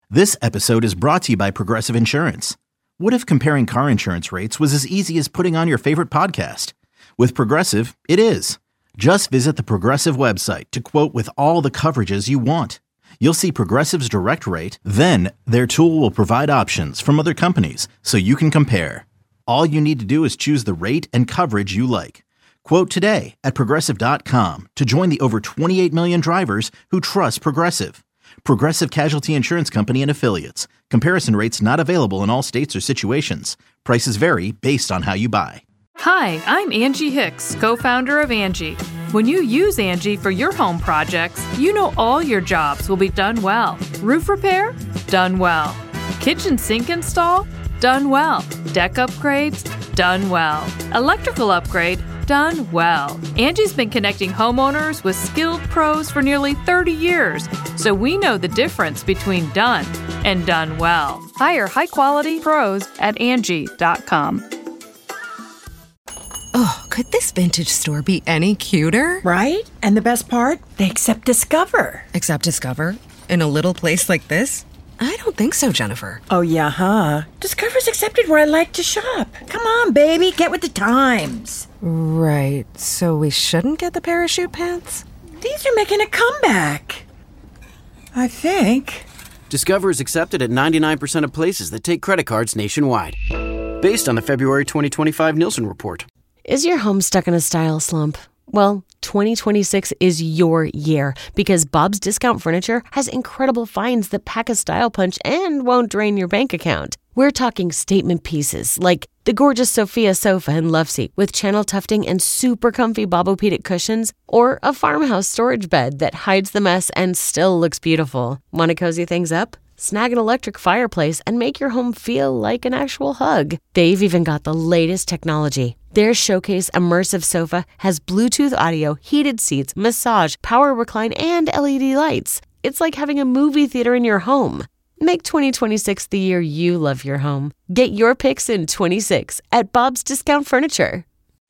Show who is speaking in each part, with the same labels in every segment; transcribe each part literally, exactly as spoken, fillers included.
Speaker 1: This episode is brought to you by Progressive Insurance. What if comparing car insurance rates was as easy as putting on your favorite podcast? With Progressive, it is. Just visit the Progressive website to quote with all the coverages you want. You'll see Progressive's direct rate, then their tool will provide options from other companies so you can compare. All you need to do is choose the rate and coverage you like. Quote today at progressive dot com to join the over twenty-eight million drivers who trust Progressive. Progressive Casualty Insurance Company and Affiliates. Comparison rates not available in all states or situations. Prices vary based on how you buy.
Speaker 2: Hi, I'm Angie Hicks, co-founder of Angie. When you use Angie for your home projects, you know all your jobs will be done well. Roof repair? Done well. Kitchen sink install? Done well. Deck upgrades? Done well. Electrical upgrade? Done well. Angie's been connecting homeowners with skilled pros for nearly thirty years, so we know the difference between done and done well. Hire high-quality pros at Angie dot com.
Speaker 3: Oh, could this vintage store be any cuter?
Speaker 4: Right? And the best part? They accept Discover.
Speaker 3: Accept Discover? In a little place like this? I don't think so, Jennifer.
Speaker 4: Oh, yeah, huh? Discover's accepted where I like to shop. Come on, baby, get with the times.
Speaker 3: Right, so we shouldn't get the parachute pants?
Speaker 4: These are making a comeback. I think.
Speaker 5: Discover is accepted at ninety-nine percent of places that take credit cards nationwide. Based on the February twenty twenty-five Nielsen report.
Speaker 6: Is your home stuck in a style slump? Well, twenty twenty-six is your year because Bob's Discount Furniture has incredible finds that pack a style punch and won't drain your bank account. We're talking statement pieces like the gorgeous Sophia sofa and love seat with channel tufting and super comfy Bobopedic cushions, or a farmhouse storage bed that hides the mess and still looks beautiful. Want to cozy things up? Snag an electric fireplace and make your home feel like an actual hug. They've even got the latest technology. Their Showcase Immersive Sofa has Bluetooth audio, heated seats, massage, power recline, and L E D lights. It's like having a movie theater in your home. Make twenty twenty-six the year you love your home. Get your picks in twenty-six at Bob's Discount Furniture.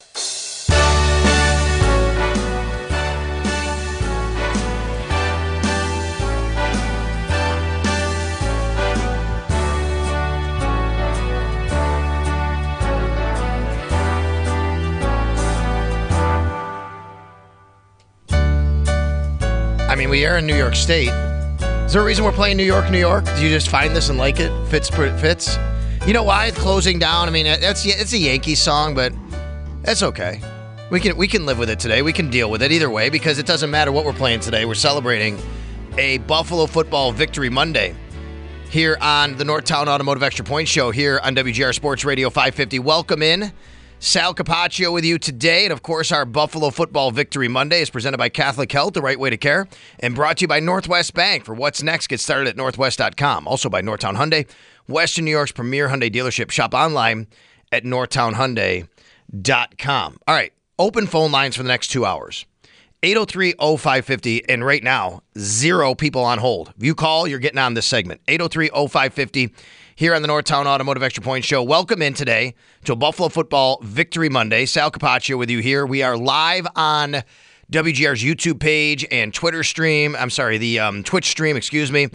Speaker 7: I mean, we are in New York State. Is there a reason we're playing New York, New York? Do you just find this and like it? Fits, fits. You know why? It's closing down. I mean, that's it's a Yankees song, but that's okay. We can we can live with it today. We can deal with it either way because it doesn't matter what we're playing today. We're celebrating a Buffalo Football Victory Monday here on the Northtown Automotive Extra Point Show here on W G R Sports Radio five fifty. Welcome in. Sal Capaccio with you today. And, of course, our Buffalo Football Victory Monday is presented by Catholic Health, the right way to care, and brought to you by Northwest Bank. For what's next, get started at northwest dot com. Also by Northtown Hyundai, Western New York's premier Hyundai dealership. Shop online at northtown hyundai dot com. All right, open phone lines for the next two hours. eight oh three oh five fifty, and right now, zero people on hold. If you call, you're getting on this segment. eight oh three oh five fifty. Here on the Northtown Automotive Extra Point Show. Welcome in today to a Buffalo Football Victory Monday. Sal Capaccio with you here. We are live on W G R's YouTube page and Twitter stream. I'm sorry, the um, Twitch stream, excuse me.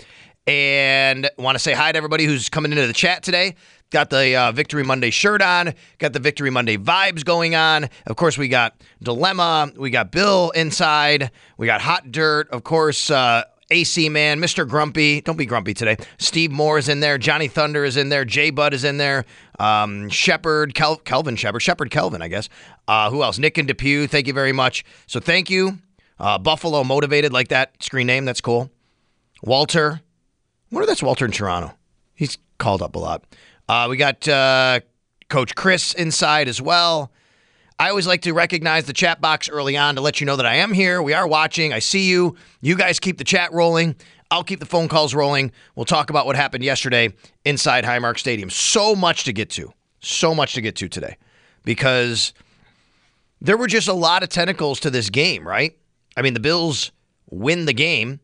Speaker 7: And want to say hi to everybody who's coming into the chat today. Got the uh, Victory Monday shirt on. Got the Victory Monday vibes going on. Of course, we got Dilemma. We got Bill inside. We got Hot Dirt. Of course, uh, A C Man, Mister Grumpy. Don't be grumpy today. Steve Moore is in there. Johnny Thunder is in there. Jay Bud is in there. Um, Shepard, Kel- Kelvin Shepard. Shepard Kelvin, I guess. Uh, who else? Nick and Depew. Thank you very much. So thank you. Uh, Buffalo Motivated, like that screen name. That's cool. Walter. I wonder if that's Walter in Toronto. He's called up a lot. Uh, we got uh, Coach Chris inside as well. I always like to recognize the chat box early on to let you know that I am here. We are watching. I see you. You guys keep the chat rolling. I'll keep the phone calls rolling. We'll talk about what happened yesterday inside Highmark Stadium. So much to get to. So much to get to today. Because there were just a lot of tentacles to this game, right? I mean, the Bills win the game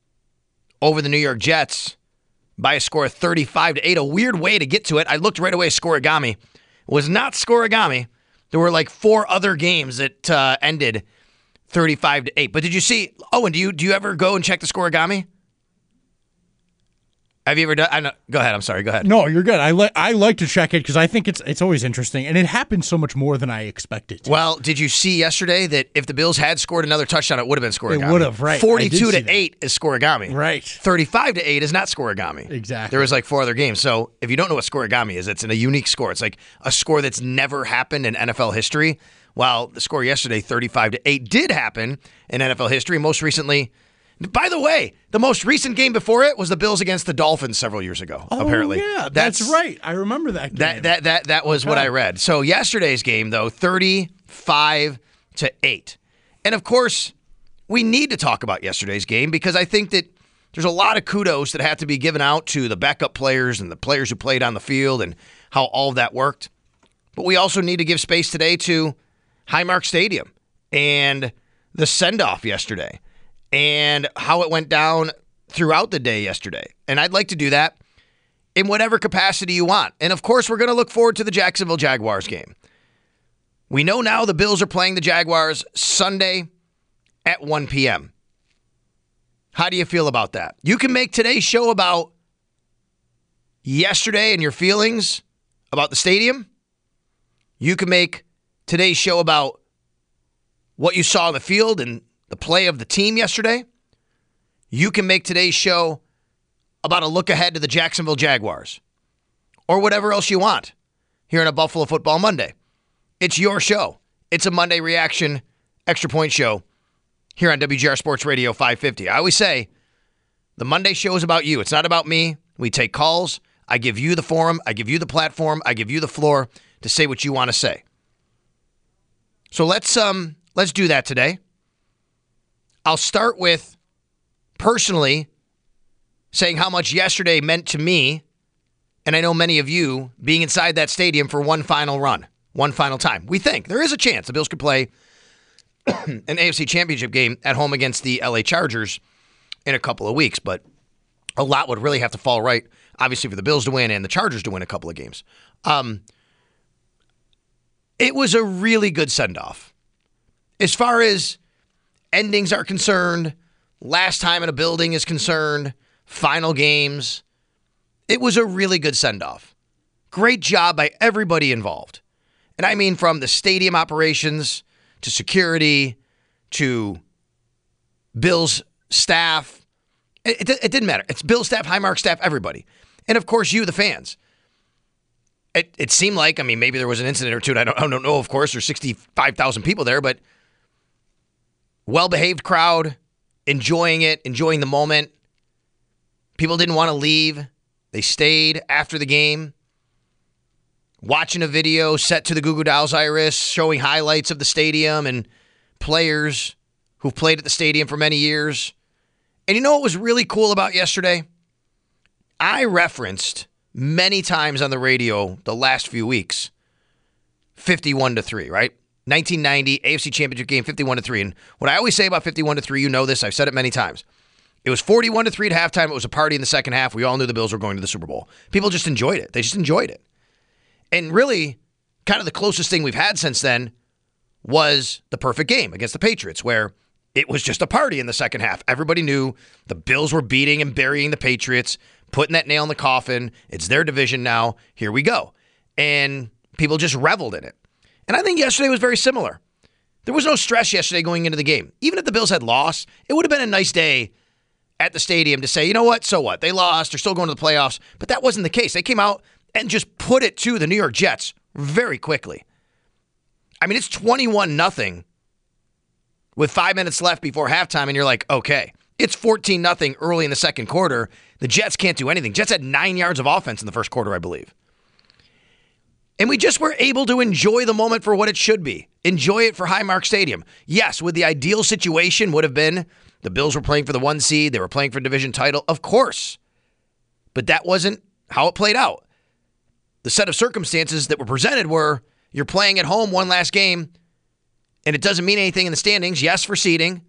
Speaker 7: over the New York Jets by a score of thirty-five to eight. A weird way to get to it. I looked right away. Scorigami. It was not Scorigami. There were like four other games that uh, ended thirty-five to eight. But did you see? Oh, and do you do you ever go and check the Scorigami? Have you ever done? I know, go ahead. I'm sorry. Go ahead.
Speaker 8: No, you're good. I like I like to check it because I think it's it's always interesting, and it happens so much more than I expected.
Speaker 7: Well, did you see yesterday that if the Bills had scored another touchdown, it would have been scoregami?
Speaker 8: It would have, right?
Speaker 7: Forty-two to eight is scoregami.
Speaker 8: Right.
Speaker 7: Thirty-five to eight is not scoregami.
Speaker 8: Exactly.
Speaker 7: There was like four other games. So if you don't know what scoregami is, it's a unique score. It's like a score that's never happened in N F L history. While the score yesterday, thirty-five to eight, did happen in N F L history. Most recently. By the way, the most recent game before it was the Bills against the Dolphins several years ago,
Speaker 8: oh,
Speaker 7: apparently.
Speaker 8: yeah, that's, that's right. I remember that game.
Speaker 7: That that that, that was okay. What I read. So yesterday's game, though, thirty-five to eight. And, of course, we need to talk about yesterday's game because I think that there's a lot of kudos that have to be given out to the backup players and the players who played on the field and how all of that worked. But we also need to give space today to Highmark Stadium and the send-off yesterday. And how it went down throughout the day yesterday. And I'd like to do that in whatever capacity you want. And, of course, we're going to look forward to the Jacksonville Jaguars game. We know now the Bills are playing the Jaguars Sunday at one p.m. How do you feel about that? You can make today's show about yesterday and your feelings about the stadium. You can make today's show about what you saw on the field and the play of the team yesterday. You can make today's show about a look ahead to the Jacksonville Jaguars or whatever else you want here on a Buffalo Football Monday. It's your show. It's a Monday reaction extra point show here on W G R Sports Radio five fifty. I always say the Monday show is about you. It's not about me. We take calls. I give you the forum. I give you the platform. I give you the floor to say what you want to say. So let's um let's do that today. I'll start with personally saying how much yesterday meant to me, and I know many of you, being inside that stadium for one final run, one final time. We think there is a chance the Bills could play an A F C Championship game at home against the L A Chargers in a couple of weeks, but a lot would really have to fall right, obviously, for the Bills to win and the Chargers to win a couple of games. Um, it was a really good send-off. As far as endings are concerned, last time in a building is concerned, final games, it was a really good send-off. Great job by everybody involved. And I mean from the stadium operations to security to Bills staff. It, it, it didn't matter. It's Bills staff, Highmark staff, everybody. And of course you, the fans. It, it seemed like, I mean, maybe there was an incident or two, and I don't, I don't know, of course, there's sixty-five thousand people there, but well-behaved crowd, enjoying it, enjoying the moment. People didn't want to leave. They stayed after the game, watching a video set to the Goo Goo Dolls Iris, showing highlights of the stadium and players who've played at the stadium for many years. And you know what was really cool about yesterday? I referenced many times on the radio the last few weeks, fifty-one to three, right? nineteen ninety A F C Championship game, fifty-one to three. And what I always say about fifty-one to three, you know this, I've said it many times. It was forty-one to three at halftime. It was a party in the second half. We all knew the Bills were going to the Super Bowl. People just enjoyed it. They just enjoyed it. And really, kind of the closest thing we've had since then was the perfect game against the Patriots, where it was just a party in the second half. Everybody knew the Bills were beating and burying the Patriots, putting that nail in the coffin. It's their division now. Here we go. And people just reveled in it. And I think yesterday was very similar. There was no stress yesterday going into the game. Even if the Bills had lost, it would have been a nice day at the stadium to say, you know what, so what? They lost. They're still going to the playoffs. But that wasn't the case. They came out and just put it to the New York Jets very quickly. I mean, it's twenty-one nothing with five minutes left before halftime, and you're like, okay. It's fourteen nothing early in the second quarter. The Jets can't do anything. Jets had nine yards of offense in the first quarter, I believe. And we just were able to enjoy the moment for what it should be. Enjoy it for Highmark Stadium. Yes, would the ideal situation would have been the Bills were playing for the one seed, they were playing for a division title, of course. But that wasn't how it played out. The set of circumstances that were presented were you're playing at home one last game, and it doesn't mean anything in the standings. Yes, for seeding.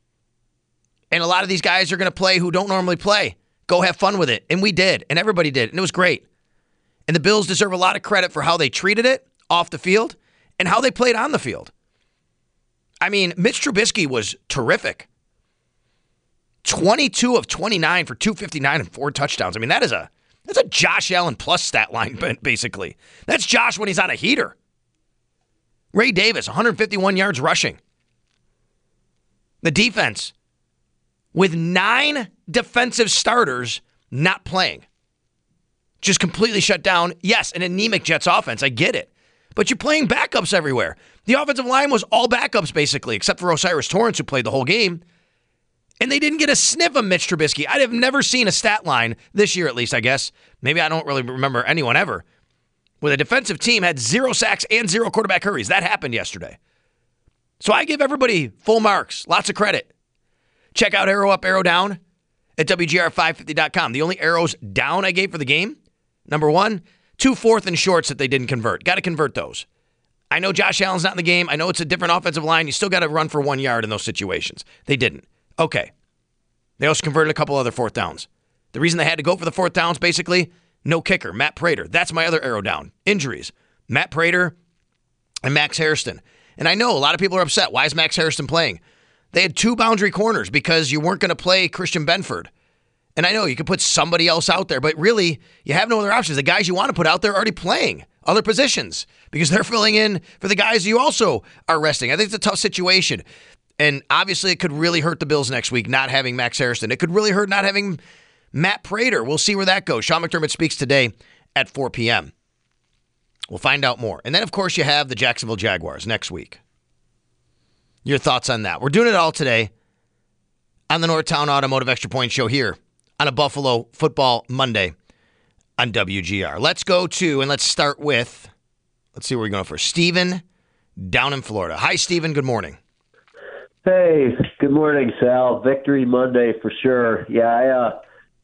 Speaker 7: And a lot of these guys are going to play who don't normally play. Go have fun with it. And we did, and everybody did, and it was great. And the Bills deserve a lot of credit for how they treated it off the field and how they played on the field. I mean, Mitch Trubisky was terrific. twenty-two of twenty-nine for two fifty-nine and four touchdowns. I mean, that is a that's a Josh Allen plus stat line, basically. That's Josh when he's on a heater. Ray Davis, one hundred fifty-one yards rushing. The defense, with nine defensive starters not playing, just completely shut down. Yes, an anemic Jets offense, I get it. But you're playing backups everywhere. The offensive line was all backups, basically, except for Osiris Torrance, who played the whole game. And they didn't get a sniff of Mitch Trubisky. I have never seen a stat line, this year at least, I guess. Maybe I don't really remember anyone ever, where the defensive team had zero sacks and zero quarterback hurries. That happened yesterday. So I give everybody full marks, lots of credit. Check out Arrow Up, Arrow Down at W G R five fifty dot com. The only arrows down I gave for the game, number one, two fourth and shorts that they didn't convert. Got to convert those. I know Josh Allen's not in the game. I know it's a different offensive line. You still got to run for one yard in those situations. They didn't. Okay. They also converted a couple other fourth downs. The reason they had to go for the fourth downs, basically, no kicker, Matt Prater. That's my other arrow down. Injuries. Matt Prater and Max Hairston. And I know a lot of people are upset. Why is Max Hairston playing? They had two boundary corners because you weren't going to play Christian Benford. And I know you could put somebody else out there, but really, you have no other options. The guys you want to put out there are already playing other positions because they're filling in for the guys you also are resting. I think it's a tough situation. And obviously, it could really hurt the Bills next week not having Max Hairston. It could really hurt not having Matt Prater. We'll see where that goes. Sean McDermott speaks today at four p.m. We'll find out more. And then, of course, you have the Jacksonville Jaguars next week. Your thoughts on that? We're doing it all today on the Northtown Automotive Extra Point Show here on a Buffalo Football Monday on W G R. Let's go to, and let's start with, let's see where we're going for Steven down in Florida. Hi, Steven. Good morning.
Speaker 9: Hey, good morning, Sal. Victory Monday for sure. Yeah, I, uh,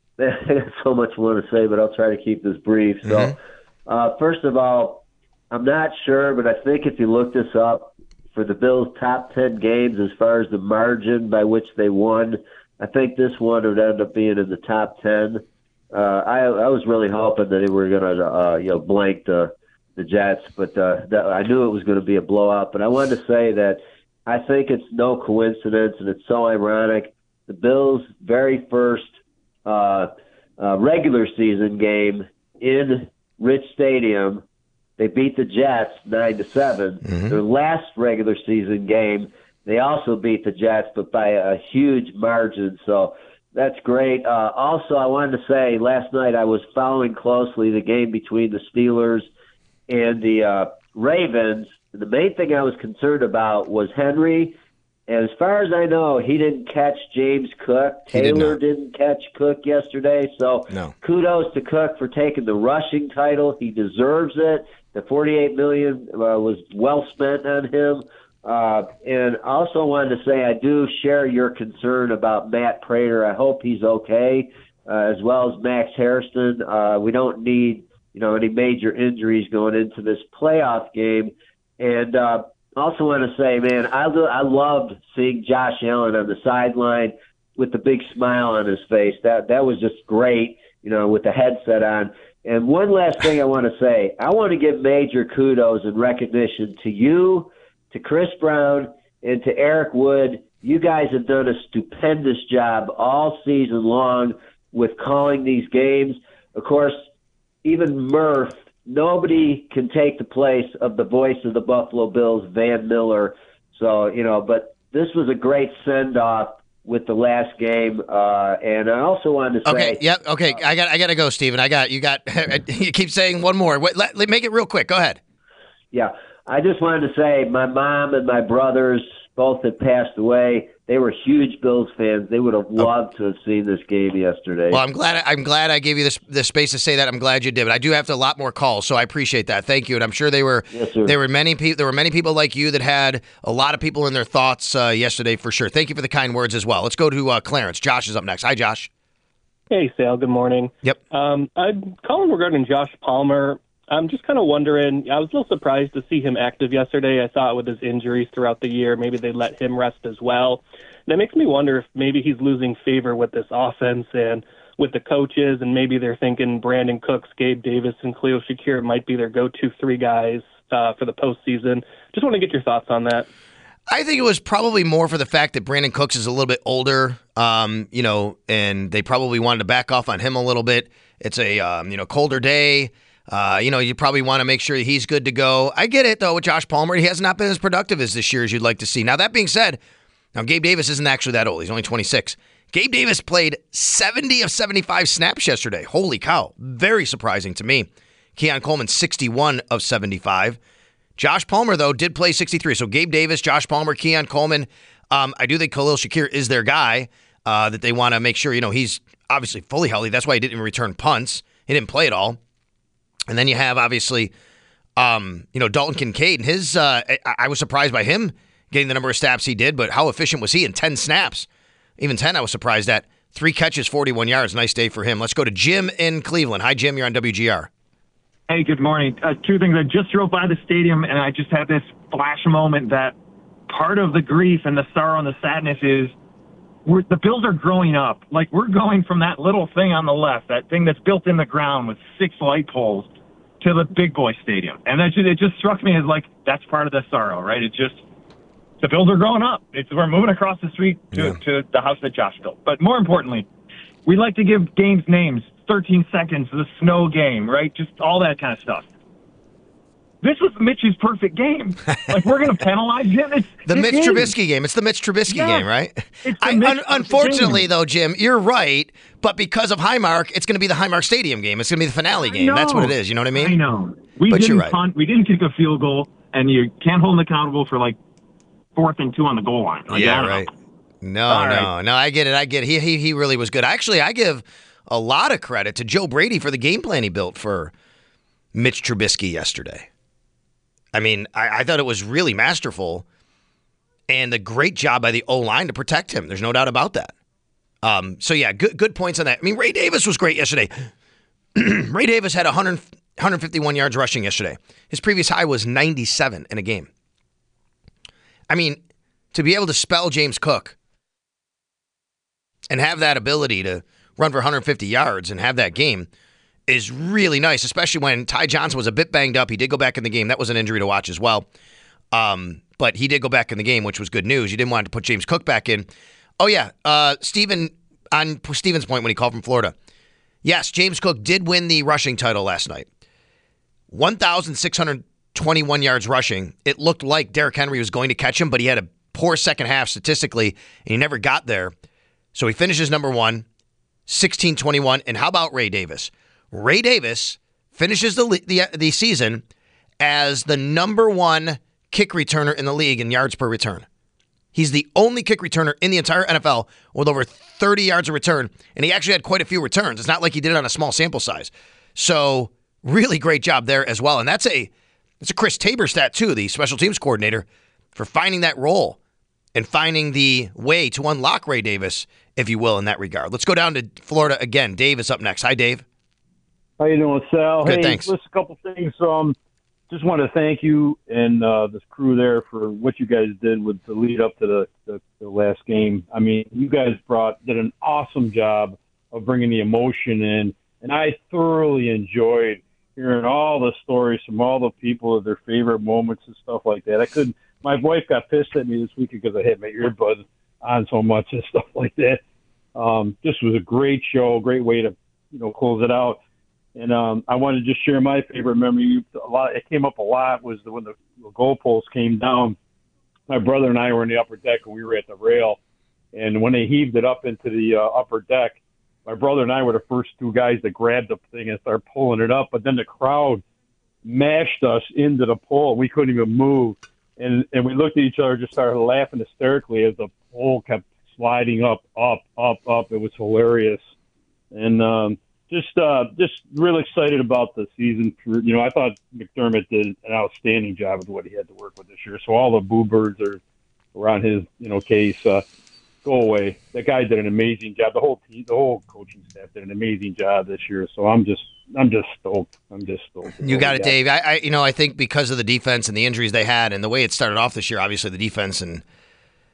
Speaker 9: I got so much more to say, but I'll try to keep this brief. So, mm-hmm. uh, first of all, I'm not sure, but I think if you look this up, for the Bills' top ten games as far as the margin by which they won, I think this one would end up being in the top ten. Uh, I, I was really hoping that they were going to, uh, you know, blank the the Jets, but uh, that, I knew it was going to be a blowout. But I wanted to say that I think it's no coincidence, and it's so ironic. The Bills' very first uh, uh, regular season game in Rich Stadium, they beat the Jets nine to seven. Mm-hmm. Their last regular season game, they also beat the Jets, but by a huge margin. So that's great. Uh, also, I wanted to say last night I was following closely the game between the Steelers and the uh, Ravens. The main thing I was concerned about was Henry. And as far as I know, he didn't catch James Cook. Taylor did didn't catch Cook yesterday. So
Speaker 7: no.
Speaker 9: Kudos to Cook for taking the rushing title. He deserves it. The forty-eight million dollars uh, was well spent on him. Uh, and also wanted to say I do share your concern about Matt Prater. I hope he's okay, uh, as well as Max Hairston. Uh, we don't need you know any major injuries going into this playoff game. And uh, also want to say, man, I, lo- I loved seeing Josh Allen on the sideline with the big smile on his face. That that was just great, you know, with the headset on. And one last thing I want to say, I want to give major kudos and recognition to you, to Chris Brown, and to Eric Wood. You guys have done a stupendous job all season long with calling these games. Of course, even Murph, nobody can take the place of the voice of the Buffalo Bills, Van Miller. So, you know, but this was a great send-off with the last game, uh, and I also wanted to say.
Speaker 7: Okay, yep, okay, uh, I got, I got to go, Steven. I got you. Got you keep saying one more. Wait, let, let make it real quick. Go ahead.
Speaker 9: Yeah, I just wanted to say my mom and my brothers both had passed away. They were huge Bills fans. They would have loved oh. to have seen this game yesterday.
Speaker 7: Well, I'm glad. I'm glad I gave you this the space to say that. I'm glad you did. But I do have to, a lot more calls, so I appreciate that. Thank you. And I'm sure they were.
Speaker 9: Yes, sir.
Speaker 7: There were many people. There were many people like you that had a lot of people in their thoughts uh, yesterday for sure. Thank you for the kind words as well. Let's go to uh, Clarence. Josh is up next. Hi, Josh.
Speaker 10: Hey, Sal. Good morning.
Speaker 7: Yep.
Speaker 10: Um, I'm calling regarding Josh Palmer. I'm just kind of wondering, I was a little surprised to see him active yesterday. I thought with his injuries throughout the year, maybe they let him rest as well. That makes me wonder if maybe he's losing favor with this offense and with the coaches, and maybe they're thinking Brandon Cooks, Gabe Davis, and Khalil Shakir might be their go-to three guys uh, for the postseason. Just want to get your thoughts on that.
Speaker 7: I think it was probably more for the fact that Brandon Cooks is a little bit older. Uh, Um, you know, and they probably wanted to back off on him a little bit. It's a um, you know colder day. Uh, you know, you probably want to make sure he's good to go. I get it, though, with Josh Palmer. He has not been as productive as this year as you'd like to see. Now, that being said, now Gabe Davis isn't actually that old. He's only twenty-six. Gabe Davis played seventy of seventy-five snaps yesterday. Holy cow. Very surprising to me. Keon Coleman, sixty-one of seventy-five. Josh Palmer, though, did play sixty-three. So Gabe Davis, Josh Palmer, Keon Coleman. Um, I do think Khalil Shakir is their guy uh, that they want to make sure, you know, he's obviously fully healthy. That's why he didn't even return punts. He didn't play at all. And then you have, obviously, um, you know, Dalton Kincaid. And his, uh, I, I was surprised by him getting the number of snaps he did, but how efficient was he in ten snaps? Even ten, I was surprised at. Three catches, forty-one yards. Nice day for him. Let's go to Jim in Cleveland. Hi, Jim. You're on W G R.
Speaker 11: Hey, good morning. Uh, two things. I just drove by the stadium, and I just had this flash moment that part of the grief and the sorrow and the sadness is we're, the Bills are growing up. Like, we're going from that little thing on the left, that thing that's built in the ground with six light poles, to the big boy stadium. And that just, it just struck me as, like, that's part of the sorrow, right? It just, the Bills are growing up. It's, we're moving across the street to, yeah. to the house that Josh built. But more importantly, we like to give games names. thirteen seconds, the snow game, right? Just all that kind of stuff. This was Mitch's perfect game. Like, we're going to penalize him. It's,
Speaker 7: the
Speaker 11: it
Speaker 7: Mitch
Speaker 11: is.
Speaker 7: Trubisky game. It's the Mitch Trubisky
Speaker 11: yes.
Speaker 7: game, right?
Speaker 11: It's
Speaker 7: I,
Speaker 11: Mitch
Speaker 7: un- unfortunately,
Speaker 11: game.
Speaker 7: though, Jim, you're right. But because of Highmark, it's going to be the Highmark Stadium game. It's going to be the finale game.
Speaker 11: know.
Speaker 7: That's what it is. You know what I mean?
Speaker 11: I know. We
Speaker 7: but
Speaker 11: didn't
Speaker 7: you're right.
Speaker 11: punt. We didn't kick a field goal, and you can't hold him accountable for, like, fourth and two on the goal line. Like,
Speaker 7: yeah, right. No,
Speaker 11: All
Speaker 7: no,
Speaker 11: right.
Speaker 7: no. I get it. I get it. He, he, he really was good. Actually, I give a lot of credit to Joe Brady for the game plan he built for Mitch Trubisky yesterday. I mean, I, I thought it was really masterful and a great job by the O-line to protect him. There's no doubt about that. Um, so, yeah, good good points on that. I mean, Ray Davis was great yesterday. Ray Davis had one hundred, one hundred fifty-one yards rushing yesterday. His previous high was ninety-seven in a game. I mean, to be able to spell James Cook and have that ability to run for one hundred fifty yards and have that game is really nice, especially when Ty Johnson was a bit banged up. He did go back in the game. That was an injury to watch as well. Um, but he did go back in the game, which was good news. You didn't want to put James Cook back in. Oh, yeah. Uh, Steven, on Steven's point when he called from Florida. Yes, James Cook did win the rushing title last night. one thousand six hundred twenty-one yards rushing. It looked like Derrick Henry was going to catch him, but he had a poor second half statistically, and he never got there. So he finishes number one, sixteen twenty-one. And how about Ray Davis? Ray Davis finishes the the, the season as the number one kick returner in the league in yards per return. He's the only kick returner in the entire N F L with over thirty yards of return, and he actually had quite a few returns. It's not like he did it on a small sample size. So really great job there as well. And that's a that's a Chris Tabor stat too, the special teams coordinator, for finding that role and finding the way to unlock Ray Davis, if you will, in that regard. Let's go down to Florida again. Dave is up next. Hi, Dave.
Speaker 12: How you doing, Sal?
Speaker 7: Good,
Speaker 12: hey,
Speaker 7: thanks.
Speaker 12: Just a couple things. Um, just want to thank you and uh, this crew there for what you guys did with the lead up to the, the, the last game. I mean, you guys brought did an awesome job of bringing the emotion in, and I thoroughly enjoyed hearing all the stories from all the people of their favorite moments and stuff like that. I couldn't. My wife got pissed at me this week because I had my earbuds on so much and stuff like that. Um, this was a great show, great way to you know close it out. And um, I wanted to just share my favorite memory. A lot, it came up a lot was the, when the, the goalpost came down. My brother and I were in the upper deck, and we were at the rail. And when they heaved it up into the uh, upper deck, my brother and I were the first two guys that grabbed the thing and started pulling it up. But then the crowd mashed us into the pole. We couldn't even move. And and we looked at each other, just started laughing hysterically as the pole kept sliding up, up, up, up. It was hilarious. And um, just uh, just real excited about the season. For, you know, I thought McDermott did an outstanding job with what he had to work with this year. So all the boo birds are around his, you know, case. Uh, go away. That guy did an amazing job. The whole team, the whole coaching staff did an amazing job this year. So I'm just, I'm just stoked. I'm just stoked.
Speaker 7: You got it, Dave. I, I, you know, I think because of the defense and the injuries they had and the way it started off this year, obviously the defense and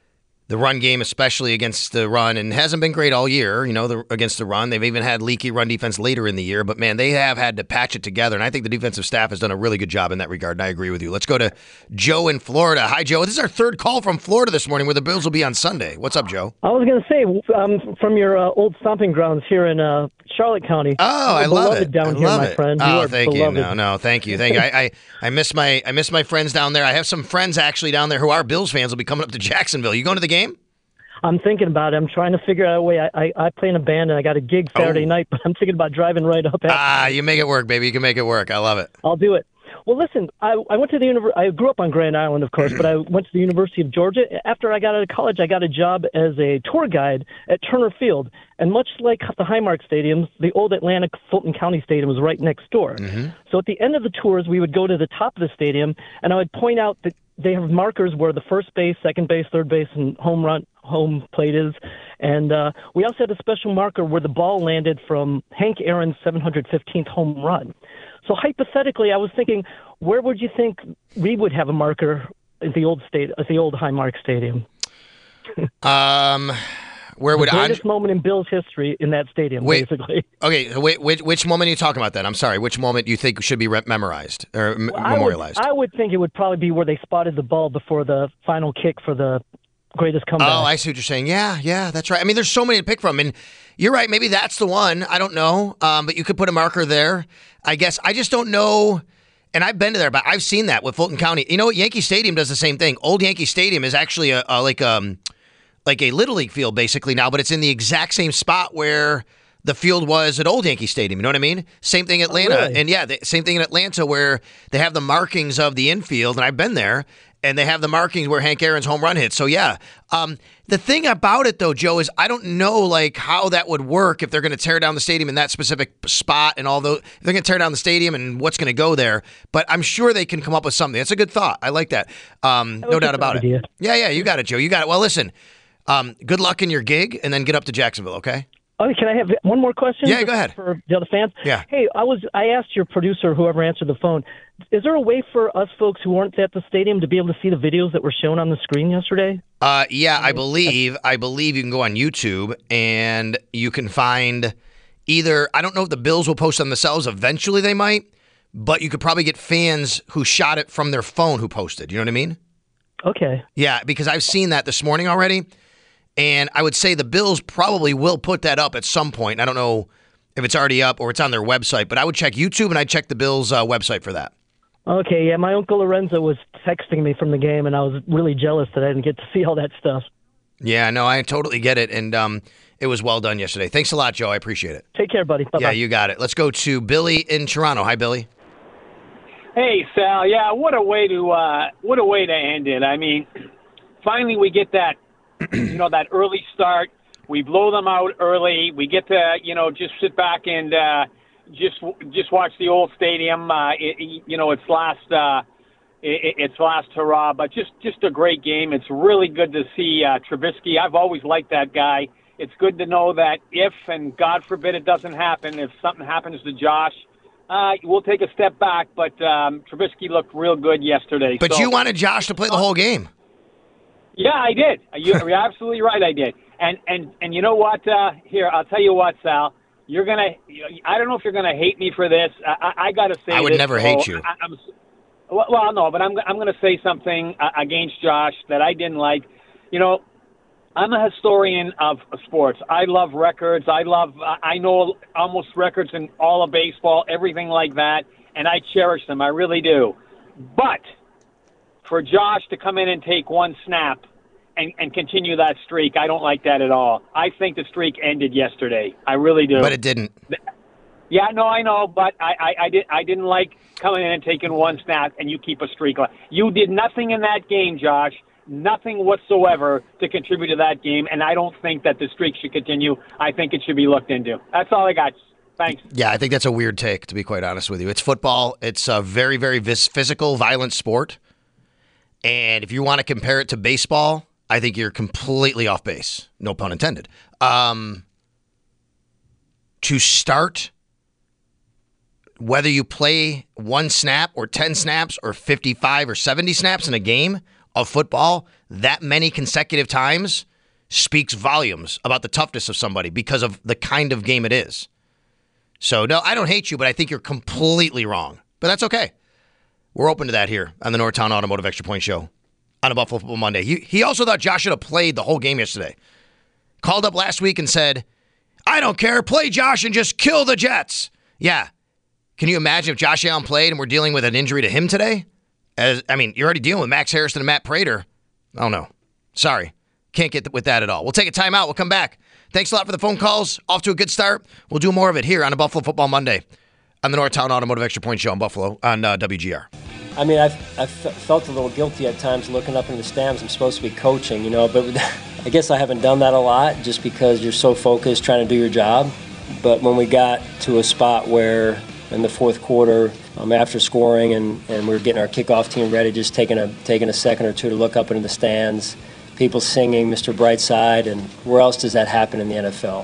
Speaker 7: the run game, especially against the run, and hasn't been great all year, you know, the, against the run. They've even had leaky run defense later in the year, but man, they have had to patch it together, and I think the defensive staff has done a really good job in that regard, and I agree with you. Let's go to Joe in Florida. Hi, Joe. This is our third call from Florida this morning, where the Bills will be on Sunday. What's up, Joe?
Speaker 13: I was going to say, um, from your uh, old stomping grounds here in uh, Charlotte County.
Speaker 7: Oh, I love it.
Speaker 13: Down
Speaker 7: I
Speaker 13: here,
Speaker 7: love
Speaker 13: my
Speaker 7: it.
Speaker 13: friend.
Speaker 7: Oh,
Speaker 13: you
Speaker 7: thank
Speaker 13: beloved.
Speaker 7: you. No, no, thank you. Thank you. I, I, I miss my I miss my friends down there. I have some friends actually down there who are Bills fans will be coming up to Jacksonville. You going to the game?
Speaker 13: I'm thinking about it. I'm trying to figure out a way. I, I, I play in a band, and I got a gig Saturday
Speaker 7: Oh.
Speaker 13: night, but I'm thinking about driving right up. After.
Speaker 7: Ah, you make it work, baby. You can make it work. I love it.
Speaker 13: I'll do it. Well, listen, I, I went to the univer- I grew up on Grand Island, of course, but I went to the University of Georgia. After I got out of college, I got a job as a tour guide at Turner Field. And much like the Highmark Stadium, the old Atlantic Fulton County Stadium was right next door.
Speaker 7: Mm-hmm.
Speaker 13: So at the end of the tours, we would go to the top of the stadium, and I would point out that they have markers where the first base, second base, third base, and home run, home plate is. And uh, we also had a special marker where the ball landed from Hank Aaron's seven hundred fifteenth home run. So hypothetically, I was thinking, where would you think we would have a marker at the old state, at the old Highmark Stadium?
Speaker 7: Um, where would
Speaker 13: the greatest
Speaker 7: I?
Speaker 13: moment in Bills history in that stadium,
Speaker 7: Wait,
Speaker 13: basically.
Speaker 7: Okay, wait, which, which moment are you talking about then? I'm sorry. Which moment you think should be re- memorized or m-
Speaker 13: I would,
Speaker 7: memorialized?
Speaker 13: I would think it would probably be where they spotted the ball before the final kick for the greatest comeback.
Speaker 7: Oh, I see what you're saying. Yeah, yeah, that's right. I mean, there's so many to pick from, and you're right. Maybe that's the one. I don't know, um, but you could put a marker there. I guess I just don't know. And I've been to there, but I've seen that with Fulton County. You know what? Yankee Stadium does the same thing. Old Yankee Stadium is actually a, a like um like a Little League field basically now, but it's in the exact same spot where the field was at Old Yankee Stadium. You know what I mean? Same thing Atlanta.
Speaker 13: Oh, really?
Speaker 7: And yeah, the, same thing in Atlanta where they have the markings of the infield, and I've been there, and they have the markings where Hank Aaron's home run hit. So yeah. Um, the thing about it though, Joe, is I don't know like how that would work if they're going to tear down the stadium in that specific spot and all those. If they're going to tear down the stadium and what's going to go there. But I'm sure they can come up with something. That's a good thought. I like that. Um,
Speaker 13: That
Speaker 7: no
Speaker 13: was a
Speaker 7: doubt
Speaker 13: good
Speaker 7: about
Speaker 13: idea.
Speaker 7: it. Yeah, yeah, you got it, Joe. You got it. Well, listen. Um, good luck in your gig, and then get up to Jacksonville. Okay.
Speaker 13: Oh, can I have one more question?
Speaker 7: Yeah, go ahead.
Speaker 13: For the other fans.
Speaker 7: Yeah.
Speaker 13: Hey, I was. I asked your producer, whoever answered the phone, is there a way for us folks who weren't at the stadium to be able to see the videos that were shown on the screen yesterday?
Speaker 7: Uh, yeah, I believe I believe you can go on YouTube and you can find either. I don't know if the Bills will post them themselves. Eventually, they might, but you could probably get fans who shot it from their phone who posted. You know what I mean?
Speaker 13: Okay.
Speaker 7: Yeah, because I've seen that this morning already, and I would say the Bills probably will put that up at some point. I don't know if it's already up or it's on their website, but I would check YouTube and I'd check the Bills' uh, website for that.
Speaker 13: Okay, yeah, my Uncle Lorenzo was texting me from the game, and I was really jealous that I didn't get to see all that stuff.
Speaker 7: Yeah, no, I totally get it, and um, it was well done yesterday. Thanks a lot, Joe. I appreciate it.
Speaker 13: Take care, buddy. Bye-bye.
Speaker 7: Yeah, you got it. Let's go to Billy in Toronto. Hi, Billy.
Speaker 14: Hey, Sal. Yeah, what a way to uh, what a way to end it. I mean, finally we get that, you know, that early start. We blow them out early. We get to, you know, just sit back and uh, just just watch the old stadium. Uh, it, you know, its last uh, it, its last hurrah. But just just a great game. It's really good to see uh, Trubisky. I've always liked that guy. It's good to know that if, and God forbid it doesn't happen, if something happens to Josh, uh, we'll take a step back. But um, Trubisky looked real good yesterday.
Speaker 7: But
Speaker 14: so,
Speaker 7: you wanted Josh to play the whole game.
Speaker 14: Yeah, I did. You're absolutely right. I did. And and and you know what? Uh, here, I'll tell you what, Sal. You're gonna. I don't know if you're gonna hate me for this. I, I, I gotta say.
Speaker 7: I would
Speaker 14: this,
Speaker 7: never
Speaker 14: so
Speaker 7: hate you.
Speaker 14: I, I'm, well, well, no, but I'm I'm gonna say something uh, against Josh that I didn't like. You know, I'm a historian of sports. I love records. I love. I know almost records in all of baseball, everything like that, and I cherish them. I really do. But for Josh to come in and take one snap and, and continue that streak, I don't like that at all. I think the streak ended yesterday. I really do.
Speaker 7: But it didn't.
Speaker 14: Yeah, no, I know, but I, I, I, did, I didn't like coming in and taking one snap and you keep a streak. You did nothing in that game, Josh, nothing whatsoever to contribute to that game, and I don't think that the streak should continue. I think it should be looked into. That's all I got. Thanks.
Speaker 7: Yeah, I think that's a weird take, to be quite honest with you. It's football. It's a very, very vis- physical, violent sport. And if you want to compare it to baseball, I think you're completely off base. No pun intended. Um, to start, whether you play one snap or ten snaps or fifty-five or seventy snaps in a game of football, that many consecutive times speaks volumes about the toughness of somebody because of the kind of game it is. So, no, I don't hate you, but I think you're completely wrong. But that's okay. We're open to that here on the Northtown Automotive Extra Point Show on a Buffalo Football Monday. He, he also thought Josh should have played the whole game yesterday. Called up last week and said, I don't care, play Josh and just kill the Jets. Yeah. Can you imagine if Josh Allen played and we're dealing with an injury to him today? As I mean, you're already dealing with Max Harrison and Matt Prater. Oh, no. Sorry. Can't get with that at all. We'll take a timeout. We'll come back. Thanks a lot for the phone calls. Off to a good start. We'll do more of it here on a Buffalo Football Monday on the Northtown Automotive Extra Point Show in Buffalo on uh, W G R.
Speaker 15: I mean, I've, I've felt a little guilty at times looking up in the stands. I'm supposed to be coaching, you know, but I guess I haven't done that a lot just because you're so focused trying to do your job. But when we got to a spot where in the fourth quarter, um, after scoring and, and we were getting our kickoff team ready, just taking a taking a second or two to look up into the stands, people singing Mister Brightside, and where else does that happen in the N F L?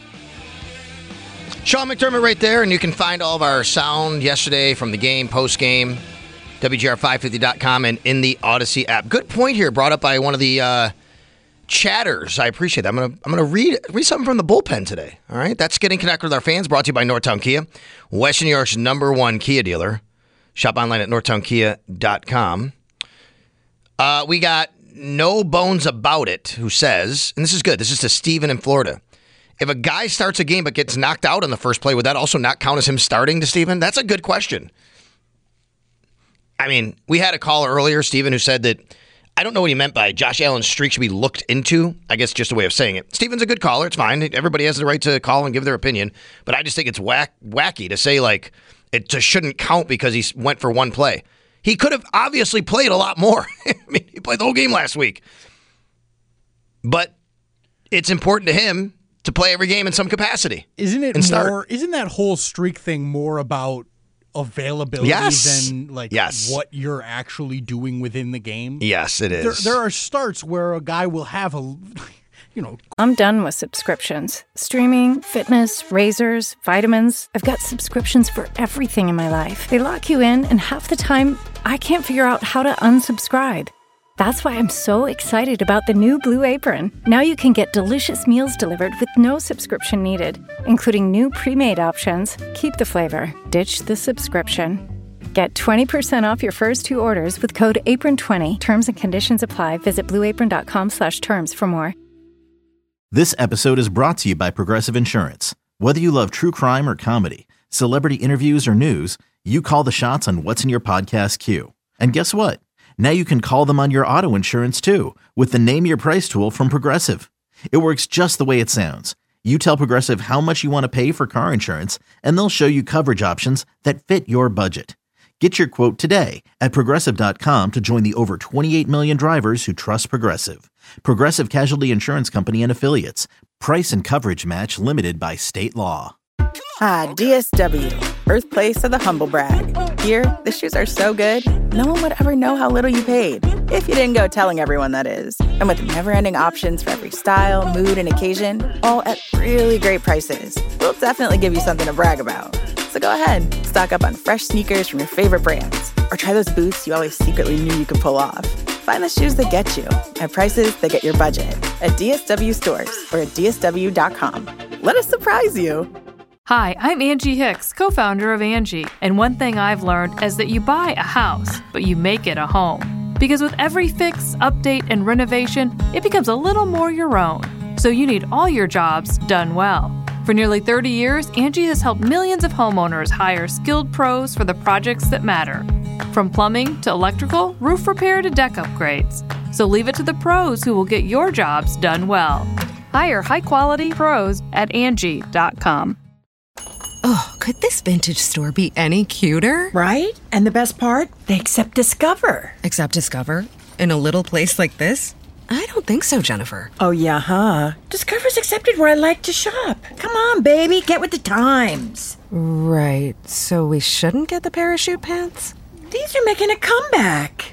Speaker 7: Sean McDermott right there, and you can find all of our sound yesterday from the game, post-game, W G R five fifty dot com, and in the Odyssey app. Good point here brought up by one of the uh, chatters. I appreciate that. I'm going to I'm gonna read read something from the bullpen today. All right, that's Getting Connected with Our Fans, brought to you by Northtown Kia, Western New York's number one Kia dealer. Shop online at northtown kia dot com. Uh, we got No Bones About It, who says, and this is good, this is to Steven in Florida. If a guy starts a game but gets knocked out on the first play, would that also not count as him starting, to Steven? That's a good question. I mean, we had a caller earlier, Steven, who said that, I don't know what he meant by Josh Allen's streak should be looked into. I guess just a way of saying it. Steven's a good caller. It's fine. Everybody has the right to call and give their opinion. But I just think it's whack, wacky to say, like, it just shouldn't count because he went for one play. He could have obviously played a lot more. I mean, he played the whole game last week. But it's important to him to play every game in some capacity.
Speaker 8: Isn't it
Speaker 7: and start.
Speaker 8: more? Isn't that whole streak thing more about availability
Speaker 7: yes.
Speaker 8: than like
Speaker 7: yes.
Speaker 8: what you're actually doing within the game?
Speaker 7: Yes, it is.
Speaker 8: There, there are starts where a guy will have a, you know.
Speaker 16: I'm done with subscriptions. Streaming, fitness, razors, vitamins. I've got subscriptions for everything in my life. They lock you in, and half the time, I can't figure out how to unsubscribe. That's why I'm so excited about the new Blue Apron. Now you can get delicious meals delivered with no subscription needed, including new pre-made options. Keep the flavor, ditch the subscription. Get twenty percent off your first two orders with code apron twenty. Terms and conditions apply. Visit blue apron dot com slash terms for more.
Speaker 1: This episode is brought to you by Progressive Insurance. Whether you love true crime or comedy, celebrity interviews or news, you call the shots on what's in your podcast queue. And guess what? Now you can call them on your auto insurance too with the Name Your Price tool from Progressive. It works just the way it sounds. You tell Progressive how much you want to pay for car insurance, and they'll show you coverage options that fit your budget. Get your quote today at progressive dot com to join the over twenty-eight million drivers who trust Progressive. Progressive Casualty Insurance Company and Affiliates. Price and coverage match limited by state law.
Speaker 17: Hi, D S W, birthplace of the humble brag. Here, the shoes are so good, no one would ever know how little you paid. If you didn't go telling everyone, that is. And with never-ending options for every style, mood, and occasion, all at really great prices, we'll definitely give you something to brag about. So go ahead, stock up on fresh sneakers from your favorite brands, or try those boots you always secretly knew you could pull off. Find the shoes that get you at prices that get your budget at D S W stores or at D S W dot com. Let us surprise you.
Speaker 2: Hi, I'm Angie Hicks, co-founder of Angie, and one thing I've learned is that you buy a house, but you make it a home. Because with every fix, update, and renovation, it becomes a little more your own. So you need all your jobs done well. For nearly thirty years, Angie has helped millions of homeowners hire skilled pros for the projects that matter. From plumbing to electrical, roof repair to deck upgrades. So leave it to the pros who will get your jobs done well. Hire high-quality pros at Angie dot com.
Speaker 3: Oh, could this vintage store be any cuter?
Speaker 4: Right? And the best part? They accept Discover.
Speaker 3: Accept Discover? In a little place like this? I don't think so, Jennifer.
Speaker 4: Oh, yeah, huh? Discover's accepted where I like to shop. Come on, baby, get with the times.
Speaker 3: Right, so we shouldn't get the parachute pants?
Speaker 4: These are making a comeback.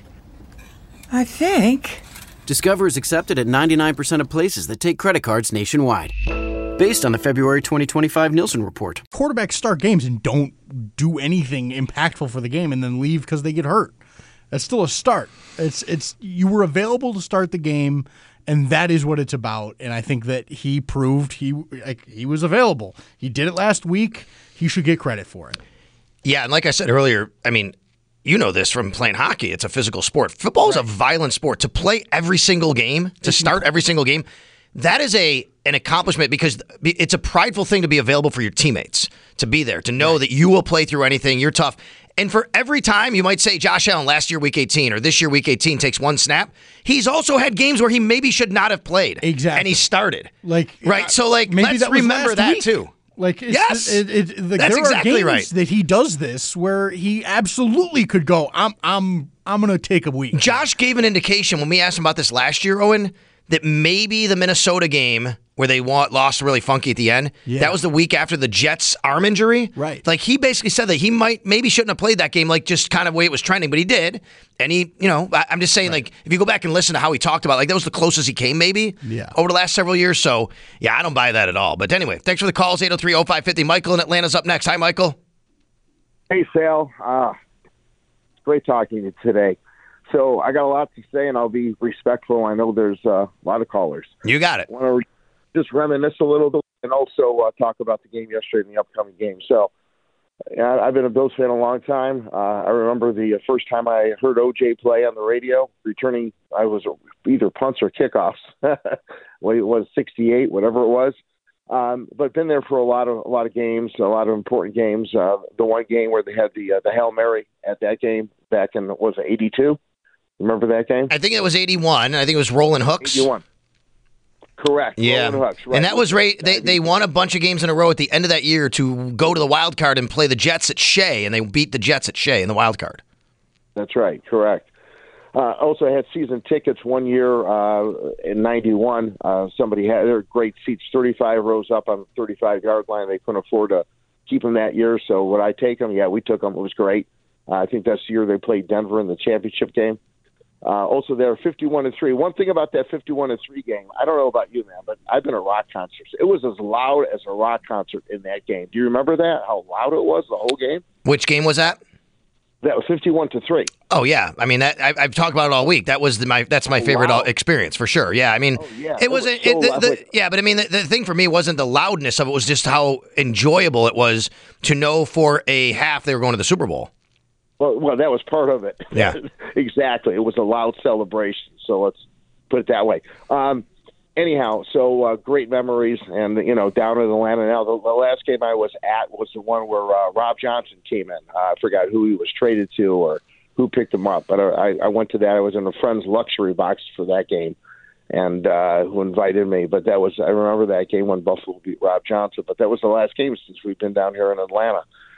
Speaker 4: I think.
Speaker 5: Discover is accepted at ninety-nine percent of places that take credit cards nationwide. Based on the February twenty twenty-five Nielsen report.
Speaker 8: Quarterbacks start games and don't do anything impactful for the game and then leave because they get hurt. That's still a start. It's it's you were available to start the game, and that is what it's about. And I think that he proved he like, he was available. He did it last week. He should get credit for it.
Speaker 7: Yeah, and like I said earlier, I mean, you know this from playing hockey. It's a physical sport. Football is right. a violent sport. To play every single game, to start every single game, that is a an accomplishment because it's a prideful thing to be available for your teammates, to be there, to know right. that you will play through anything. You're tough. And for every time you might say Josh Allen last year week eighteen or this year week eighteen takes one snap, he's also had games where he maybe should not have played.
Speaker 8: Exactly.
Speaker 7: And he started.
Speaker 8: Like
Speaker 7: right. So like
Speaker 8: maybe
Speaker 7: let's
Speaker 8: that was
Speaker 7: remember
Speaker 8: last
Speaker 7: that
Speaker 8: week.
Speaker 7: too.
Speaker 8: Like it's,
Speaker 7: yes,
Speaker 8: it, it, it, like,
Speaker 7: that's
Speaker 8: there
Speaker 7: exactly
Speaker 8: are games
Speaker 7: right.
Speaker 8: that he does this where he absolutely could go. I'm I'm I'm going to take a week.
Speaker 7: Josh gave an indication when we asked him about this last year, Owen, that maybe the Minnesota game where they lost really funky at the end, yeah. that was the week after the Jets' arm injury.
Speaker 8: Right.
Speaker 7: Like, he basically said that he might, maybe shouldn't have played that game, like, just kind of way it was trending, but he did. And he, you know, I, I'm just saying, right. like, if you go back and listen to how he talked about it, like, that was the closest he came, maybe,
Speaker 8: yeah.
Speaker 7: over the last several years. So, yeah, I don't buy that at all. But anyway, thanks for the calls, eight oh three oh five five oh. Michael in Atlanta's up next. Hi, Michael.
Speaker 18: Hey, Sal. Uh, great talking to you today. So I got a lot to say, and I'll be respectful. I know there's uh, a lot of callers.
Speaker 7: You got it.
Speaker 18: I want to re- just reminisce a little bit and also uh, talk about the game yesterday and the upcoming game. So yeah, I've been a Bills fan a long time. Uh, I remember the first time I heard O J play on the radio, returning, I was either punts or kickoffs. Well, it was sixty-eight, whatever it was. Um, but been there for a lot of a lot of games, a lot of important games. Uh, the one game where they had the uh, the Hail Mary at that game back in, was it eighty-two? Remember that game?
Speaker 7: I think it was eighty-one. I think it was Rolling Hooks.
Speaker 18: eighty-one. Correct.
Speaker 7: Yeah.
Speaker 18: Rolling Hooks, right.
Speaker 7: And that was right. They they won a bunch of games in a row at the end of that year to go to the wild card and play the Jets at Shea, and they beat the Jets at Shea in the wild card.
Speaker 18: That's right. Correct. Uh, also, I had season tickets one year uh, in ninety-one. Uh, somebody had their great seats, thirty-five rows up on the thirty-five-yard line. They couldn't afford to keep them that year, so would I take them? Yeah, we took them. It was great. Uh, I think that's the year they played Denver in the championship game. Uh, also, they're fifty-one and three. One thing about that fifty-one and three game, I don't know about you, man, but I've been at rock concerts. It was as loud as a rock concert in that game. Do you remember that? How loud it was the whole game?
Speaker 7: Which game was that?
Speaker 18: That was fifty-one to three.
Speaker 7: Oh yeah, I mean that I, I've talked about it all week. That was the, my that's my
Speaker 18: oh,
Speaker 7: favorite
Speaker 18: wow.
Speaker 7: experience for sure. Yeah, I mean
Speaker 18: oh, yeah.
Speaker 7: it was,
Speaker 18: was
Speaker 7: it,
Speaker 18: so
Speaker 7: the, the, yeah, but I mean the, the thing for me wasn't the loudness of it. Was just how enjoyable it was to know for a half they were going to the Super Bowl.
Speaker 18: Well, well, that was part of it.
Speaker 7: Yeah,
Speaker 18: exactly. It was a loud celebration. So let's put it that way. Um, anyhow, so uh, great memories, and you know, down in Atlanta now. The, the last game I was at was the one where uh, Rob Johnson came in. Uh, I forgot who he was traded to or who picked him up, but I, I went to that. I was in a friend's luxury box for that game, and uh, who invited me. But that was I remember that game when Buffalo beat Rob Johnson. But that was the last game since we've been down here in Atlanta.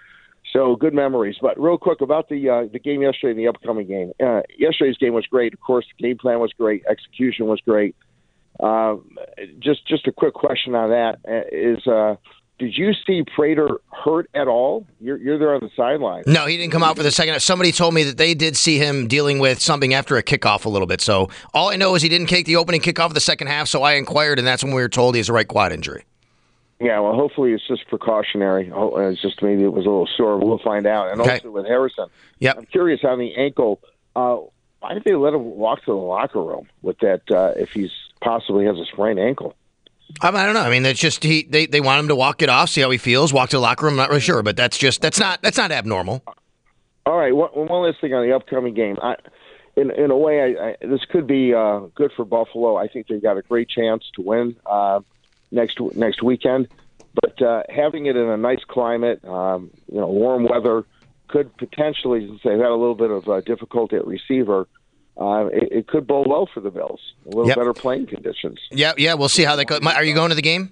Speaker 18: So good memories. But real quick about the uh, the game yesterday and the upcoming game. Uh, yesterday's game was great. Of course, the game plan was great. Execution was great. Uh, just just a quick question on that is, uh, did you see Prater hurt at all? You're, you're there on the sideline.
Speaker 7: No, he didn't come out for the second. Somebody told me that they did see him dealing with something after a kickoff a little bit. So all I know is he didn't take the opening kickoff of the second half, so I inquired, and that's when we were told he has a right quad injury.
Speaker 18: Yeah, well, hopefully it's just precautionary. It's just maybe it was a little sore. We'll find out. And
Speaker 7: okay.
Speaker 18: also with Harrison,
Speaker 7: yep.
Speaker 18: I'm curious on the ankle. Uh, why did they let him walk to the locker room with that uh, if he's possibly has a sprained ankle?
Speaker 7: Um, I don't know. I mean, it's just he. They, they want him to walk it off, see how he feels, walk to the locker room. I'm not really sure, but that's just that's not that's not abnormal.
Speaker 18: All right. One, one last thing on the upcoming game. I, in in a way, I, I, this could be uh, good for Buffalo. I think they've got a great chance to win uh, next next weekend. But uh, having it in a nice climate, um, you know, warm weather, could potentially, since they've had a little bit of uh, difficulty at receiver, uh, it, it could bode well for the Bills. A little
Speaker 7: yep.
Speaker 18: better playing conditions.
Speaker 7: Yeah, yeah, we'll see how that goes. Are you going to the game?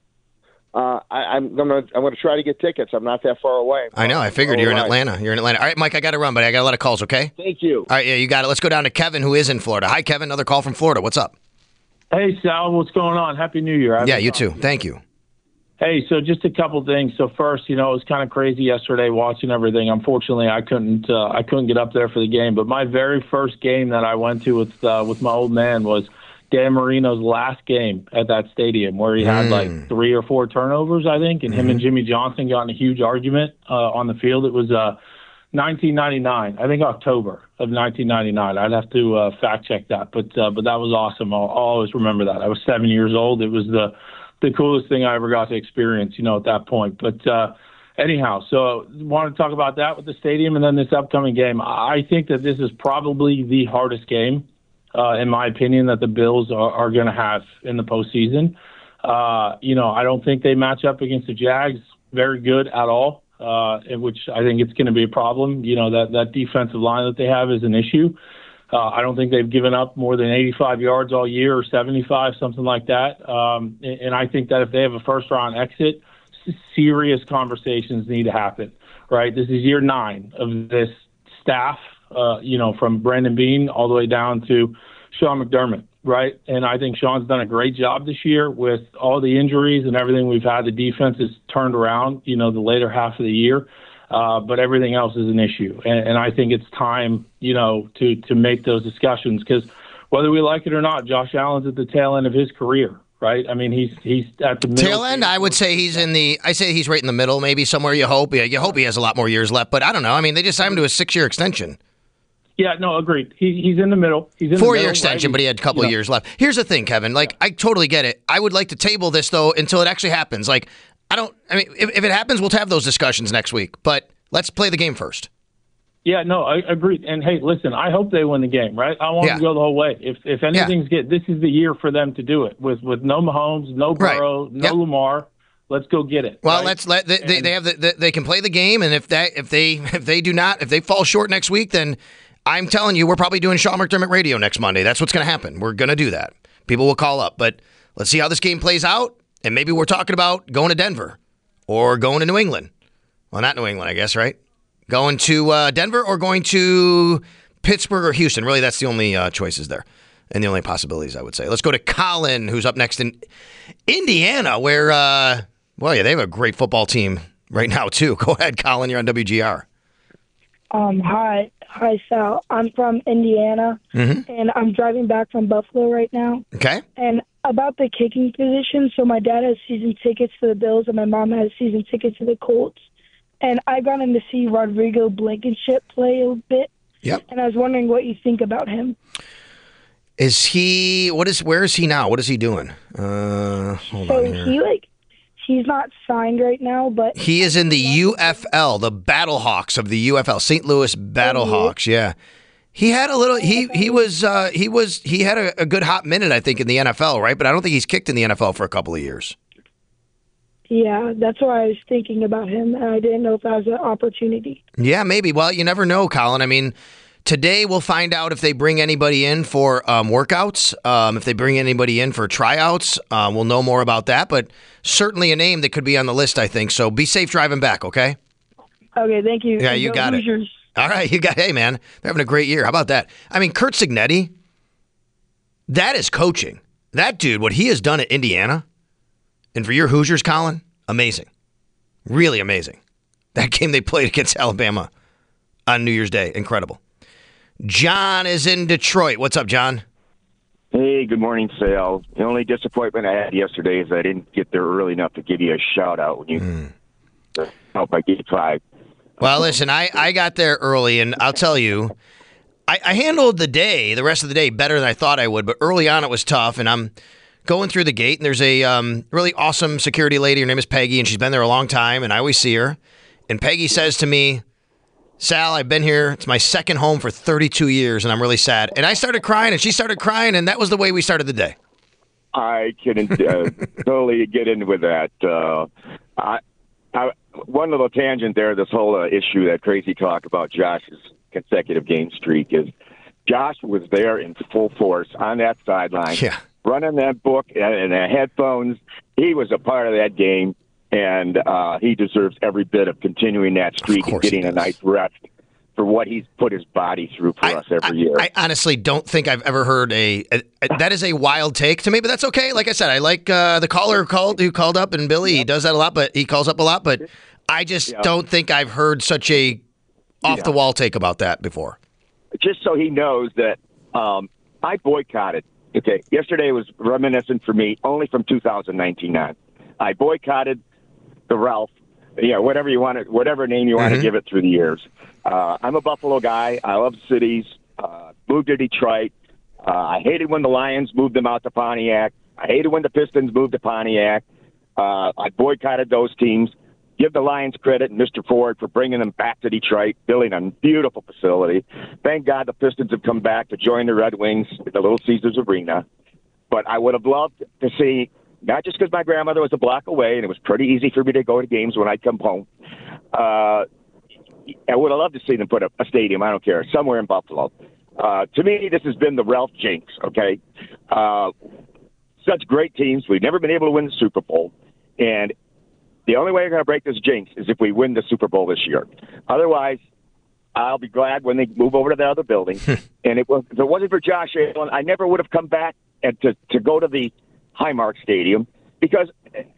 Speaker 18: Uh, I, I'm gonna I'm gonna try to get tickets. I'm not that far away.
Speaker 7: I know. I figured
Speaker 18: oh,
Speaker 7: you're in
Speaker 18: right.
Speaker 7: Atlanta. You're in Atlanta. All right, Mike. I got to run, but I got a lot of calls. Okay.
Speaker 18: Thank you.
Speaker 7: All right. Yeah, you got it. Let's go down to Kevin, who is in Florida. Hi, Kevin. Another call from Florida. What's up?
Speaker 19: Hey, Sal. What's going on? Happy New Year.
Speaker 7: Yeah, you too. Thank you.
Speaker 19: Hey, so just a couple things. So first, you know, it was kind of crazy yesterday watching everything. Unfortunately, I couldn't uh, I couldn't get up there for the game. But my very first game that I went to with uh, with my old man was Dan Marino's last game at that stadium, where he had
Speaker 7: mm.
Speaker 19: like three or four turnovers, I think, and mm-hmm. him and Jimmy Johnson got in a huge argument uh, on the field. It was uh, nineteen ninety-nine. I think October of nineteen ninety-nine. I'd have to uh, fact check that, but uh, but that was awesome. I'll, I'll always remember that. I was seven years old. It was the the coolest thing I ever got to experience, you know, at that point. But uh, anyhow, so wanted to talk about that with the stadium and then this upcoming game. I think that this is probably the hardest game, uh, in my opinion, that the Bills are, are going to have in the postseason. Uh, you know, I don't think they match up against the Jags very good at all, uh, in which I think it's going to be a problem. You know, that, that defensive line that they have is an issue. Uh, I don't think they've given up more than eighty-five yards all year or seventy-five, something like that. Um, and, and I think that if they have a first-round exit, serious conversations need to happen, right? This is year nine of this staff, uh, you know, from Brandon Beane all the way down to Sean McDermott, right? And I think Sean's done a great job this year with all the injuries and everything we've had. The defense has turned around, you know, the later half of the year. Uh, but everything else is an issue. And, and I think it's time, you know, to, to make those discussions because whether we like it or not, Josh Allen's at the tail end of his career, right? I mean, he's he's at the middle.
Speaker 7: Tail end, I would say he's in the, I say he's right in the middle, maybe somewhere you hope. Yeah, you hope he has a lot more years left, but I don't know. I mean, they just signed him to a six-year extension.
Speaker 19: Yeah, no, agreed. He, he's in the middle. He's in
Speaker 7: Four-year
Speaker 19: the middle,
Speaker 7: extension,
Speaker 19: right?
Speaker 7: but he had a couple
Speaker 19: you
Speaker 7: of
Speaker 19: know.
Speaker 7: years left. Here's the thing, Kevin. Like, I totally get it. I would like to table this, though, until it actually happens. Like, I don't, I mean, if, if it happens, we'll have those discussions next week, but let's play the game first.
Speaker 19: Yeah, no, I agreed. And hey, listen, I hope they win the game, right? I want
Speaker 7: Yeah.
Speaker 19: them to go the whole way. If if anything's get, this is the year for them to do it. With with no Mahomes, no Burrow,
Speaker 7: Right.
Speaker 19: no
Speaker 7: Yep.
Speaker 19: Lamar, let's go get it.
Speaker 7: Well,
Speaker 19: right?
Speaker 7: let's let they, they, they have the, the, they can play the game, and if that if they if they do not if they fall short next week, then I'm telling you, we're probably doing Sean McDermott Radio next Monday. That's what's going to happen. We're going to do that. People will call up, but let's see how this game plays out, and maybe we're talking about going to Denver or going to New England. Well, not New England, I guess, right? Going to uh, Denver or going to Pittsburgh or Houston. Really, that's the only uh, choices there and the only possibilities, I would say. Let's go to Colin, who's up next in Indiana, where, uh, well, yeah, they have a great football team right now, too. Go ahead, Colin. You're on W G R.
Speaker 20: Um, hi, hi, Sal. I'm from Indiana,
Speaker 7: Mm-hmm.
Speaker 20: and I'm driving back from Buffalo right now.
Speaker 7: Okay.
Speaker 20: And about the kicking position, so my dad has season tickets to the Bills, and my mom has season tickets to the Colts. And I got him to see Rodrigo Blankenship play a bit.
Speaker 7: Yep.
Speaker 20: And I was wondering what you think about him.
Speaker 7: Is he, what is, where is he now? What is he doing? Uh, hold
Speaker 20: so
Speaker 7: on here.
Speaker 20: he like, he's not signed right now, but
Speaker 7: He is in the U F L, the Battlehawks of the U F L, Saint Louis Battlehawks. Yeah, he had a little. He he was uh, he was he had a, a good hot minute, I think, in the N F L, right? But I don't think he's kicked in the N F L for a couple of years.
Speaker 20: yeah, that's why I was thinking about him, and I didn't know if that was an opportunity.
Speaker 7: Yeah, maybe. Well, you never know, Colin. I mean, today we'll find out if they bring anybody in for um, workouts. Um, if they bring anybody in for tryouts, uh, we'll know more about that. But certainly a name that could be on the list, I think. So be safe driving back, okay?
Speaker 20: Okay, thank you.
Speaker 7: Yeah,
Speaker 20: And
Speaker 7: you
Speaker 20: go
Speaker 7: got
Speaker 20: Hoosiers.
Speaker 7: it. All right, you got. Hey, man, they're having a great year. How about that? I mean, Kurt Signetti. That is coaching. That dude, what he has done at Indiana, and for your Hoosiers, Colin, amazing, really amazing. That game they played against Alabama on New Year's Day, incredible. John is in Detroit. What's up, John?
Speaker 21: Hey, good morning, Sal. The only disappointment I had yesterday is I didn't get there early enough to give you a shout out when you
Speaker 7: Mm.
Speaker 21: uh, help I get five.
Speaker 7: Well, listen, I, I got there early, and I'll tell you, I, I handled the day, the rest of the day, better than I thought I would. But early on, it was tough, and I'm going through the gate, and there's a um, really awesome security lady. Her name is Peggy, and she's been there a long time, and I always see her. And Peggy says to me, Sal, I've been here. It's my second home for thirty-two years, and I'm really sad. And I started crying, and she started crying, and that was the way we started the day.
Speaker 21: I can uh, totally get in with that. Uh, I, I, one little tangent there, this whole uh, issue, that crazy talk about Josh's consecutive game streak is Josh was there in full force on that sideline,
Speaker 7: yeah.
Speaker 21: running that book and, and the headphones. He was a part of that game, and uh, he deserves every bit of continuing that streak and getting a nice rest for what he's put his body through for us every year.
Speaker 7: I honestly don't think I've ever heard a, a, a that is a wild take to me, but that's okay. Like I said, I like uh, the caller who called who called up, and Billy. He does that a lot, but he calls up a lot. But I just
Speaker 21: Yeah.
Speaker 7: don't think I've heard such a off the wall take about that before.
Speaker 21: Just so he knows that um, I boycotted. Okay, yesterday was reminiscent for me only from two thousand nineteen on. I boycotted the Ralph yeah, whatever you want to, whatever name you want
Speaker 7: Mm-hmm.
Speaker 21: to give it through the years. Uh, I'm a Buffalo guy. I love cities. Uh, moved to Detroit. Uh, I hated when the Lions moved them out to Pontiac. I hated when the Pistons moved to Pontiac. Uh, I boycotted those teams. Give the Lions credit and Mister Ford for bringing them back to Detroit, building a beautiful facility. Thank God the Pistons have come back to join the Red Wings at the Little Caesars Arena. But I would have loved to see, not just because my grandmother was a block away and it was pretty easy for me to go to games when I'd come home. Uh, I would have loved to see them put a, a stadium, I don't care, somewhere in Buffalo. Uh, to me, this has been the Ralph jinx, okay? Uh, such great teams. We've never been able to win the Super Bowl. And the only way we're going to break this jinx is if we win the Super Bowl this year. Otherwise, I'll be glad when they move over to the other building. And it was, if it wasn't for Josh Allen, I never would have come back and to, to go to the Highmark Stadium because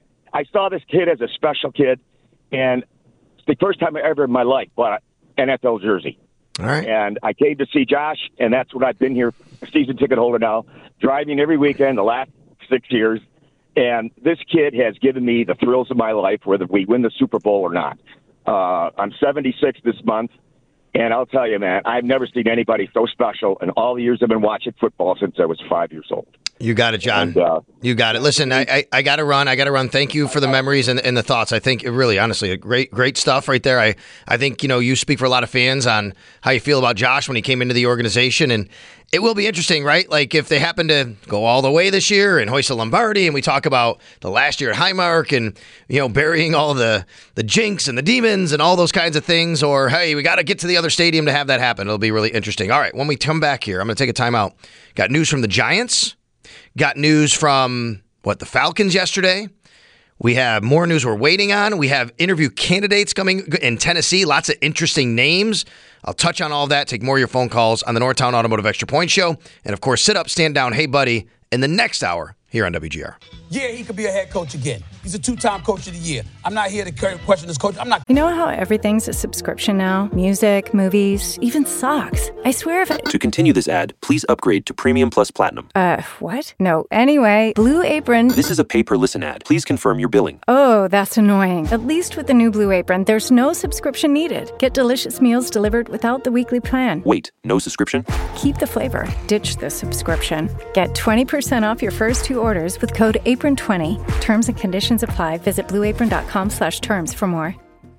Speaker 21: I saw this kid as a special kid, and it's the first time ever in my life bought an N F L jersey.
Speaker 7: All right.
Speaker 21: And I came to see Josh, and that's what I've been here, a season ticket holder now, driving every weekend the last six years. And this kid has given me the thrills of my life, whether we win the Super Bowl or not. Uh, I'm seventy-six this month, and I'll tell you, man, I've never seen anybody so special in all the years I've been watching football since I was five years old.
Speaker 7: You got it, John.
Speaker 21: And, uh,
Speaker 7: you got it. Listen, I, I, I got to run. I got to run. Thank you for the memories and, and the thoughts. I think, really, honestly, great great stuff right there. I, I think, you know, you speak for a lot of fans on how you feel about Josh when he came into the organization. And it will be interesting, right? Like, if they happen to go all the way this year and hoist a Lombardi, and we talk about the last year at Highmark and, you know, burying all the, the jinx and the demons and all those kinds of things, or, hey, we got to get to the other stadium to have that happen. It'll be really interesting. All right, when we come back here, I'm going to take a timeout. Got news from the Giants. Got news from, what, the Falcons yesterday. We have more news we're waiting on. We have interview candidates coming in Tennessee. Lots of interesting names. I'll touch on all of that, take more of your phone calls on the Northtown Automotive Extra Point Show. And, of course, sit up, stand down, hey, buddy, in the next hour here on W G R.
Speaker 6: Yeah, he could be a head coach again. He's a two-time coach of the year. I'm not here to question this coach. I'm not.
Speaker 16: You know how everything's a subscription now? Music, movies, even socks. I swear if I...
Speaker 22: To continue this ad, please upgrade to Premium Plus Platinum.
Speaker 16: Uh, what? No. Anyway, Blue Apron...
Speaker 22: This is a pay-per-listen ad. Please confirm your billing.
Speaker 16: Oh, that's annoying. At least with the new Blue Apron, there's no subscription needed. Get delicious meals delivered without the weekly plan.
Speaker 22: Wait, no subscription?
Speaker 16: Keep the flavor. Ditch the subscription. Get twenty percent off your first two orders with code apron twenty. Terms and conditions apply. Visit blueapron.com slash terms for more.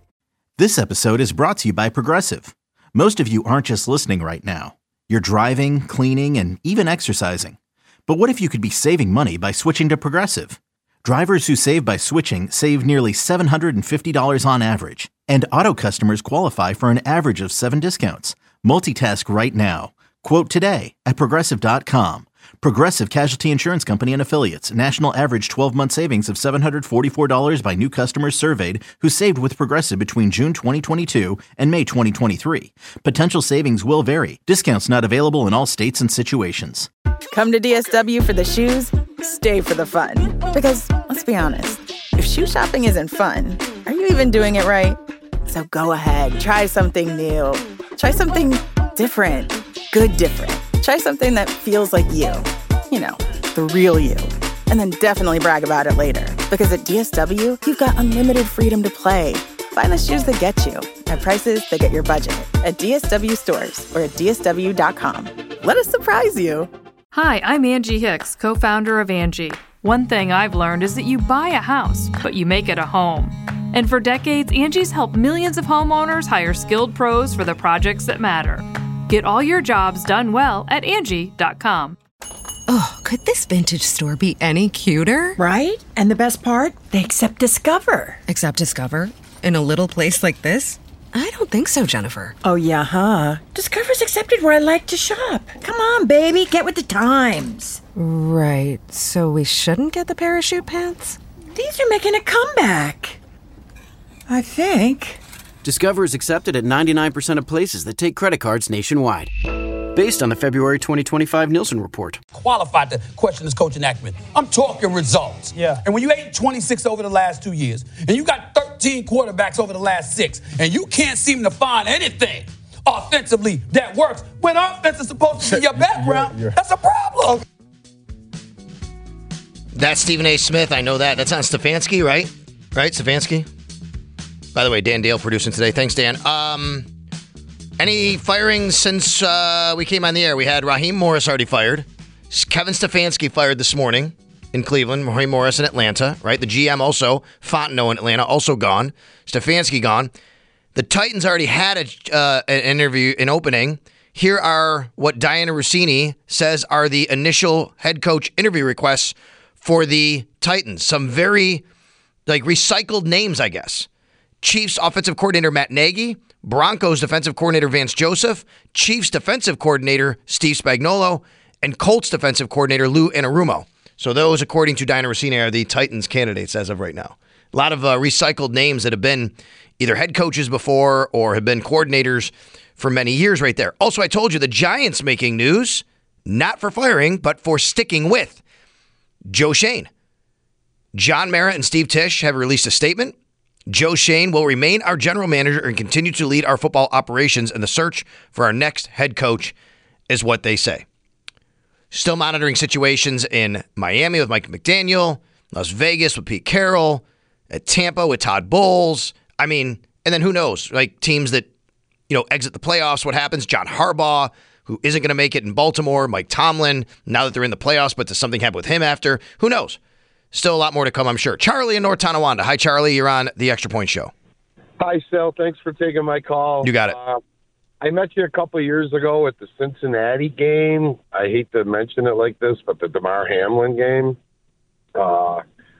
Speaker 1: This episode is brought to you by Progressive. Most of you aren't just listening right now. You're driving, cleaning, and even exercising. But what if you could be saving money by switching to Progressive? Drivers who save by switching save nearly seven hundred fifty dollars on average. And auto customers qualify for an average of seven discounts. Multitask right now. Quote today at Progressive dot com. Progressive Casualty Insurance Company and Affiliates. National average twelve-month savings of seven hundred forty-four dollars by new customers surveyed who saved with Progressive between June twenty twenty-two and May twenty twenty-three. Potential savings will vary. Discounts not available in all states and situations.
Speaker 17: Come to D S W for the shoes, stay for the fun. Because, let's be honest, if shoe shopping isn't fun, are you even doing it right? So go ahead, try something new. Try something different. Good different. Try something that feels like you. You know, the real you. And then definitely brag about it later. Because at D S W, you've got unlimited freedom to play. Find the shoes that get you at prices that get your budget at D S W stores or at D S W dot com. Let us surprise you.
Speaker 2: Hi, I'm Angie Hicks, co-founder of Angie. One thing I've learned is that you buy a house, but you make it a home. And for decades, Angie's helped millions of homeowners hire skilled pros for the projects that matter. Get all your jobs done well at Angie dot com.
Speaker 3: Oh, could this vintage store be any cuter?
Speaker 4: Right? And the best part? They accept Discover.
Speaker 3: Accept Discover? In a little place like this? I don't think so, Jennifer.
Speaker 4: Oh, yeah, huh? Discover's accepted where I like to shop. Come on, baby, get with the times.
Speaker 3: Right, so we shouldn't get the parachute pants?
Speaker 4: These are making a comeback. I think.
Speaker 5: Discover is accepted at ninety-nine percent of places that take credit cards nationwide. Based on the February twenty twenty-five Nielsen report.
Speaker 6: Qualified to question this coaching acumen. I'm talking results. Yeah. And when you ate twenty-six over the last two years, and you got thirteen quarterbacks over the last six, and you can't seem to find anything offensively that works, when offense is supposed to be your background, you're, you're... that's a problem.
Speaker 7: That's Stephen A. Smith. I know that. That's on Stefanski, right? Right, Stefanski? By the way, Dan Dale producing today. Thanks, Dan. Um, any firings since uh, we came on the air? We had Raheem Morris already fired. Kevin Stefanski fired this morning in Cleveland. Raheem Morris in Atlanta, right? The G M also. Fontenot in Atlanta, also gone. Stefanski gone. The Titans already had a, uh, an interview, an opening. Here are what Diana Rossini says are the initial head coach interview requests for the Titans. Some very, like, recycled names, I guess. Chiefs offensive coordinator Matt Nagy, Broncos defensive coordinator Vance Joseph, Chiefs defensive coordinator Steve Spagnuolo, and Colts defensive coordinator Lou Anarumo. So those, according to Diana Rossini, are the Titans candidates as of right now. A lot of uh, recycled names that have been either head coaches before or have been coordinators for many years right there. Also, I told you the Giants making news, not for firing, but for sticking with Joe Schoen. John Mara and Steve Tisch have released a statement. Joe Schoen will remain our general manager and continue to lead our football operations, and the search for our next head coach is what they say. Still monitoring situations in Miami with Mike McDaniel, Las Vegas with Pete Carroll, at Tampa with Todd Bowles. I mean, and then who knows, like teams that, you know, exit the playoffs, what happens? John Harbaugh, who isn't going to make it in Baltimore, Mike Tomlin, now that they're in the playoffs, but does something happen with him after? Who knows? Still a lot more to come, I'm sure. Charlie in North Tonawanda. Hi, Charlie. You're on the Extra Point Show.
Speaker 9: Hi, Sal. Thanks for taking my call.
Speaker 7: You got it.
Speaker 9: Uh, I met you a couple of years ago at the Cincinnati game. I hate to mention it like this, but the DeMar Hamlin game. Uh,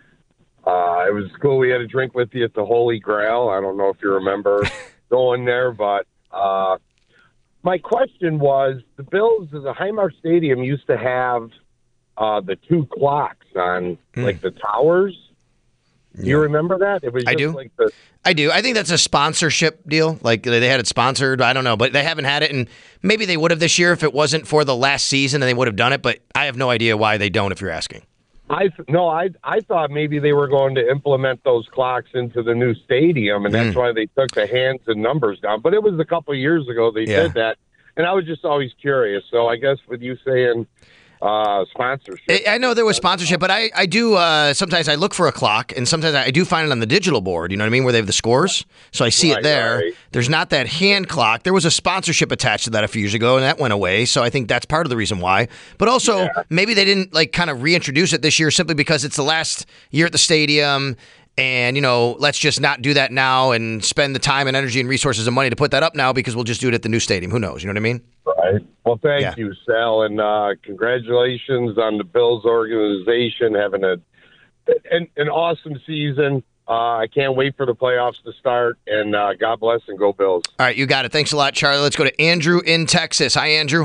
Speaker 9: uh, it was cool. We had a drink with you at the Holy Grail. I don't know if you remember going there, but uh, my question was, the Bills, the Highmark Stadium used to have uh, the two clocks on mm. like the towers. Yeah. You remember that? It was just
Speaker 7: I do.
Speaker 9: Like the,
Speaker 7: I do. I think that's a sponsorship deal. Like they had it sponsored. I don't know, but they haven't had it, and maybe they would have this year if it wasn't for the last season, and they would have done it. But I have no idea why they don't. If you're asking,
Speaker 9: I no, I I thought maybe they were going to implement those clocks into the new stadium, and that's mm. why they took the hands and numbers down. But it was a couple of years ago they yeah. did that, and I was just always curious. So I guess with you saying. Uh, sponsorship.
Speaker 7: I know there was sponsorship, but I, I do, uh, sometimes I look for a clock, and sometimes I do find it on the digital board, you know what I mean, where they have the scores. So I see
Speaker 9: right,
Speaker 7: it there.
Speaker 9: Right.
Speaker 7: There's not that hand clock. There was a sponsorship attached to that a few years ago, and that went away. So I think that's part of the reason why. But also, yeah. maybe they didn't, like, kind of reintroduce it this year simply because it's the last year at the stadium. And, you know, let's just not do that now and spend the time and energy and resources and money to put that up now because we'll just do it at the new stadium. Who knows? You know what I mean?
Speaker 9: Right. Well, thank
Speaker 7: yeah.
Speaker 9: you, Sal, and uh, congratulations on the Bills organization having a an, an awesome season. Uh, I can't wait for the playoffs to start, and uh, God bless and go Bills.
Speaker 7: All right, you got it. Thanks a lot, Charlie. Let's go to Andrew in Texas. Hi, Andrew.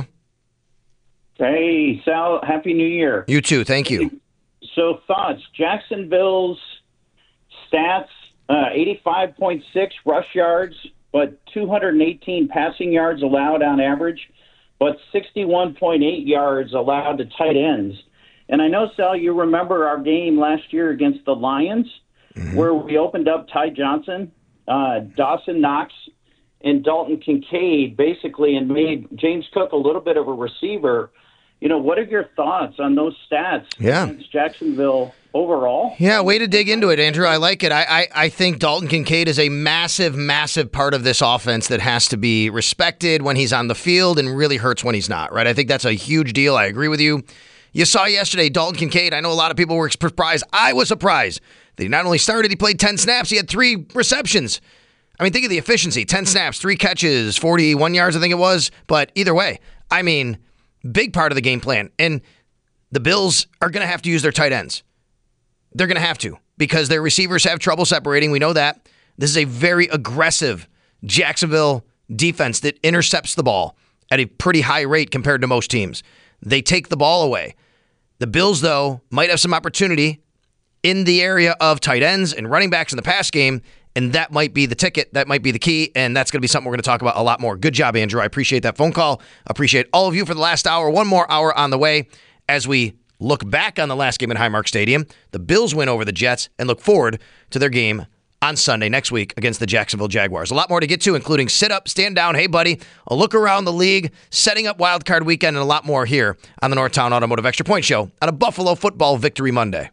Speaker 10: Hey, Sal. Happy New Year.
Speaker 7: You too. Thank you.
Speaker 10: So, thoughts. Jacksonville's stats, uh, eighty-five point six rush yards, but two hundred eighteen passing yards allowed on average, but sixty-one point eight yards allowed to tight ends. And I know, Sal, you remember our game last year against the Lions, mm-hmm. where we opened up Ty Johnson, uh, Dawson Knox, and Dalton Kincaid, basically, and made James Cook a little bit of a receiver. You know, what are your thoughts on those stats
Speaker 7: yeah.
Speaker 10: against Jacksonville overall?
Speaker 7: Yeah, way to dig into it, Andrew. I like it. I, I, I think Dalton Kincaid is a massive, massive part of this offense that has to be respected when he's on the field and really hurts when he's not, right? I think that's a huge deal. I agree with you. You saw yesterday, Dalton Kincaid, I know a lot of people were surprised. I was surprised that he not only started, he played ten snaps, he had three receptions. I mean, think of the efficiency. ten snaps, three catches, forty-one yards, I think it was. But either way, I mean, big part of the game plan. And the Bills are going to have to use their tight ends. They're going to have to because their receivers have trouble separating. We know that. This is a very aggressive Jacksonville defense that intercepts the ball at a pretty high rate compared to most teams. They take the ball away. The Bills, though, might have some opportunity in the area of tight ends and running backs in the pass game, and that might be the ticket. That might be the key, and that's going to be something we're going to talk about a lot more. Good job, Andrew. I appreciate that phone call. Appreciate all of you for the last hour. One more hour on the way as we look back on the last game at Highmark Stadium. The Bills win over the Jets and look forward to their game on Sunday next week against the Jacksonville Jaguars. A lot more to get to, including sit up, stand down, hey buddy, a look around the league, setting up Wild Card Weekend, and a lot more here on the Northtown Automotive Extra Point Show on a Buffalo Football Victory Monday.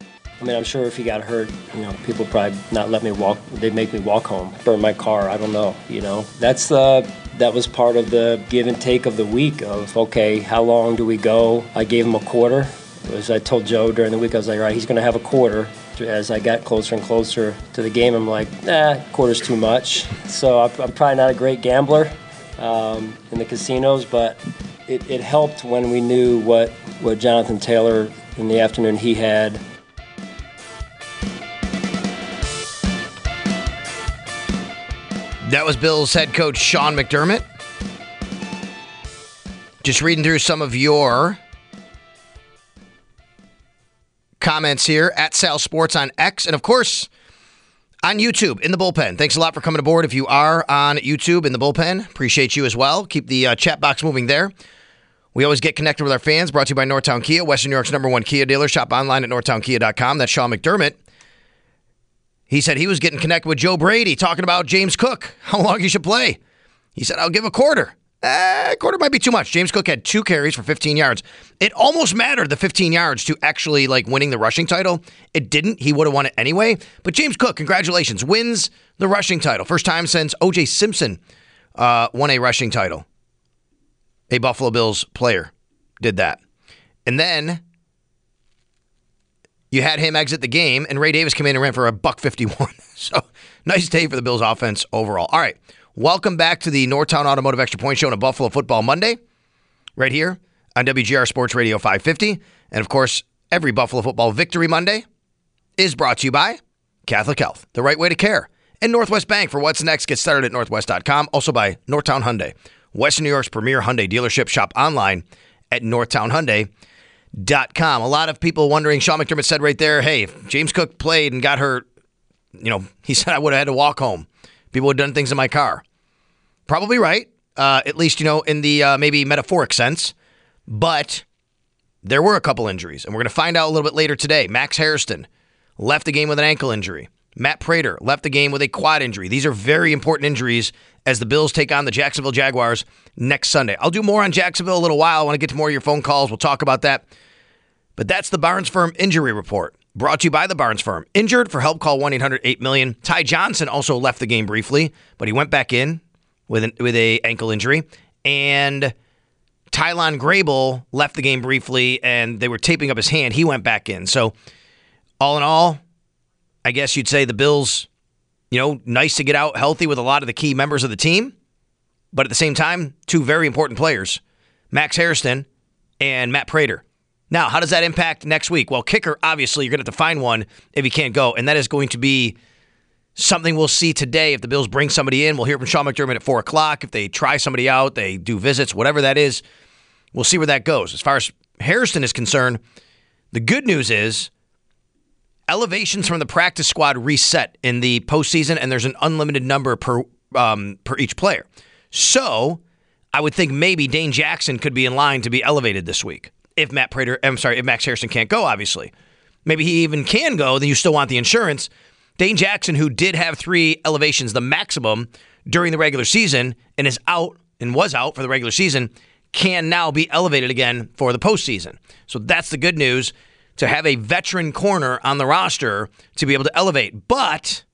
Speaker 15: I mean, I'm sure if he got hurt, you know, people probably not let me walk. They'd make me walk home, burn my car. I don't know. You know, that's uh, that was part of the give and take of the week. Of okay, how long do we go? I gave him a quarter. As I told Joe during the week, I was like, all right, he's going to have a quarter. As I got closer and closer to the game, I'm like, nah, quarter's too much. So I'm, I'm probably not a great gambler um, in the casinos, but it, it helped when we knew what what Jonathan Taylor in the afternoon he had.
Speaker 7: That was Bills head coach Sean McDermott. Just reading through some of your comments here at Sal Sports on X, and of course on YouTube in the bullpen. Thanks a lot for coming aboard. If you are on YouTube in the bullpen, appreciate you as well. Keep the uh, chat box moving there. We always get connected with our fans. Brought to you by Northtown Kia, Western New York's number one Kia dealer. Shop online at northtown kia dot com. That's Sean McDermott. He said he was getting connected with Joe Brady, talking about James Cook, how long he should play. He said, I'll give a quarter. Eh, a quarter might be too much. James Cook had two carries for fifteen yards. It almost mattered, the fifteen yards, to actually like winning the rushing title. It didn't. He would have won it anyway. But James Cook, congratulations, wins the rushing title. First time since O J Simpson uh, won a rushing title. A Buffalo Bills player did that. And then you had him exit the game, and Ray Davis came in and ran for a buck fifty-one. So nice day for the Bills offense overall. All right. Welcome back to the Northtown Automotive Extra Point Show on a Buffalo Football Monday, right here on W G R Sports Radio five fifty. And, of course, every Buffalo Football Victory Monday is brought to you by Catholic Health, the right way to care, and Northwest Bank for what's next. Get started at northwest dot com. Also by Northtown Hyundai, Western New York's premier Hyundai dealership. Shop online at northtown hyundai dot com. A lot of people wondering, Sean McDermott said right there, hey, if James Cook played and got hurt, you know, he said I would have had to walk home. People would have done things in my car. Probably right, uh, at least, you know, in the uh, maybe metaphoric sense. But there were a couple injuries, and we're going to find out a little bit later today. Max Hairston left the game with an ankle injury. Matt Prater left the game with a quad injury. These are very important injuries as the Bills take on the Jacksonville Jaguars next Sunday. I'll do more on Jacksonville in a little while. I want to get to more of your phone calls. We'll talk about that. But that's the Barnes Firm Injury Report. Brought to you by the Barnes Firm. Injured? For help, call one eight hundred eight million. Ty Johnson also left the game briefly, but he went back in with an, with a ankle injury. And Tylon Grable left the game briefly, and they were taping up his hand. He went back in. So all in all, I guess you'd say the Bills, you know, nice to get out healthy with a lot of the key members of the team. But at the same time, two very important players, Max Hairston and Matt Prater. Now, how does that impact next week? Well, kicker, obviously, you're going to have to find one if he can't go, and that is going to be something we'll see today. If the Bills bring somebody in, we'll hear from Sean McDermott at four o'clock. If they try somebody out, they do visits, whatever that is, we'll see where that goes. As far as Hairston is concerned, the good news is elevations from the practice squad reset in the postseason, and there's an unlimited number per um, per each player. So I would think maybe Dane Jackson could be in line to be elevated this week. If Matt Prater, I'm sorry, if Max Hairston can't go, obviously. Maybe he even can go, then you still want the insurance. Dane Jackson, who did have three elevations, the maximum, during the regular season, and is out, and was out for the regular season, can now be elevated again for the postseason. So that's the good news, to have a veteran corner on the roster to be able to elevate. But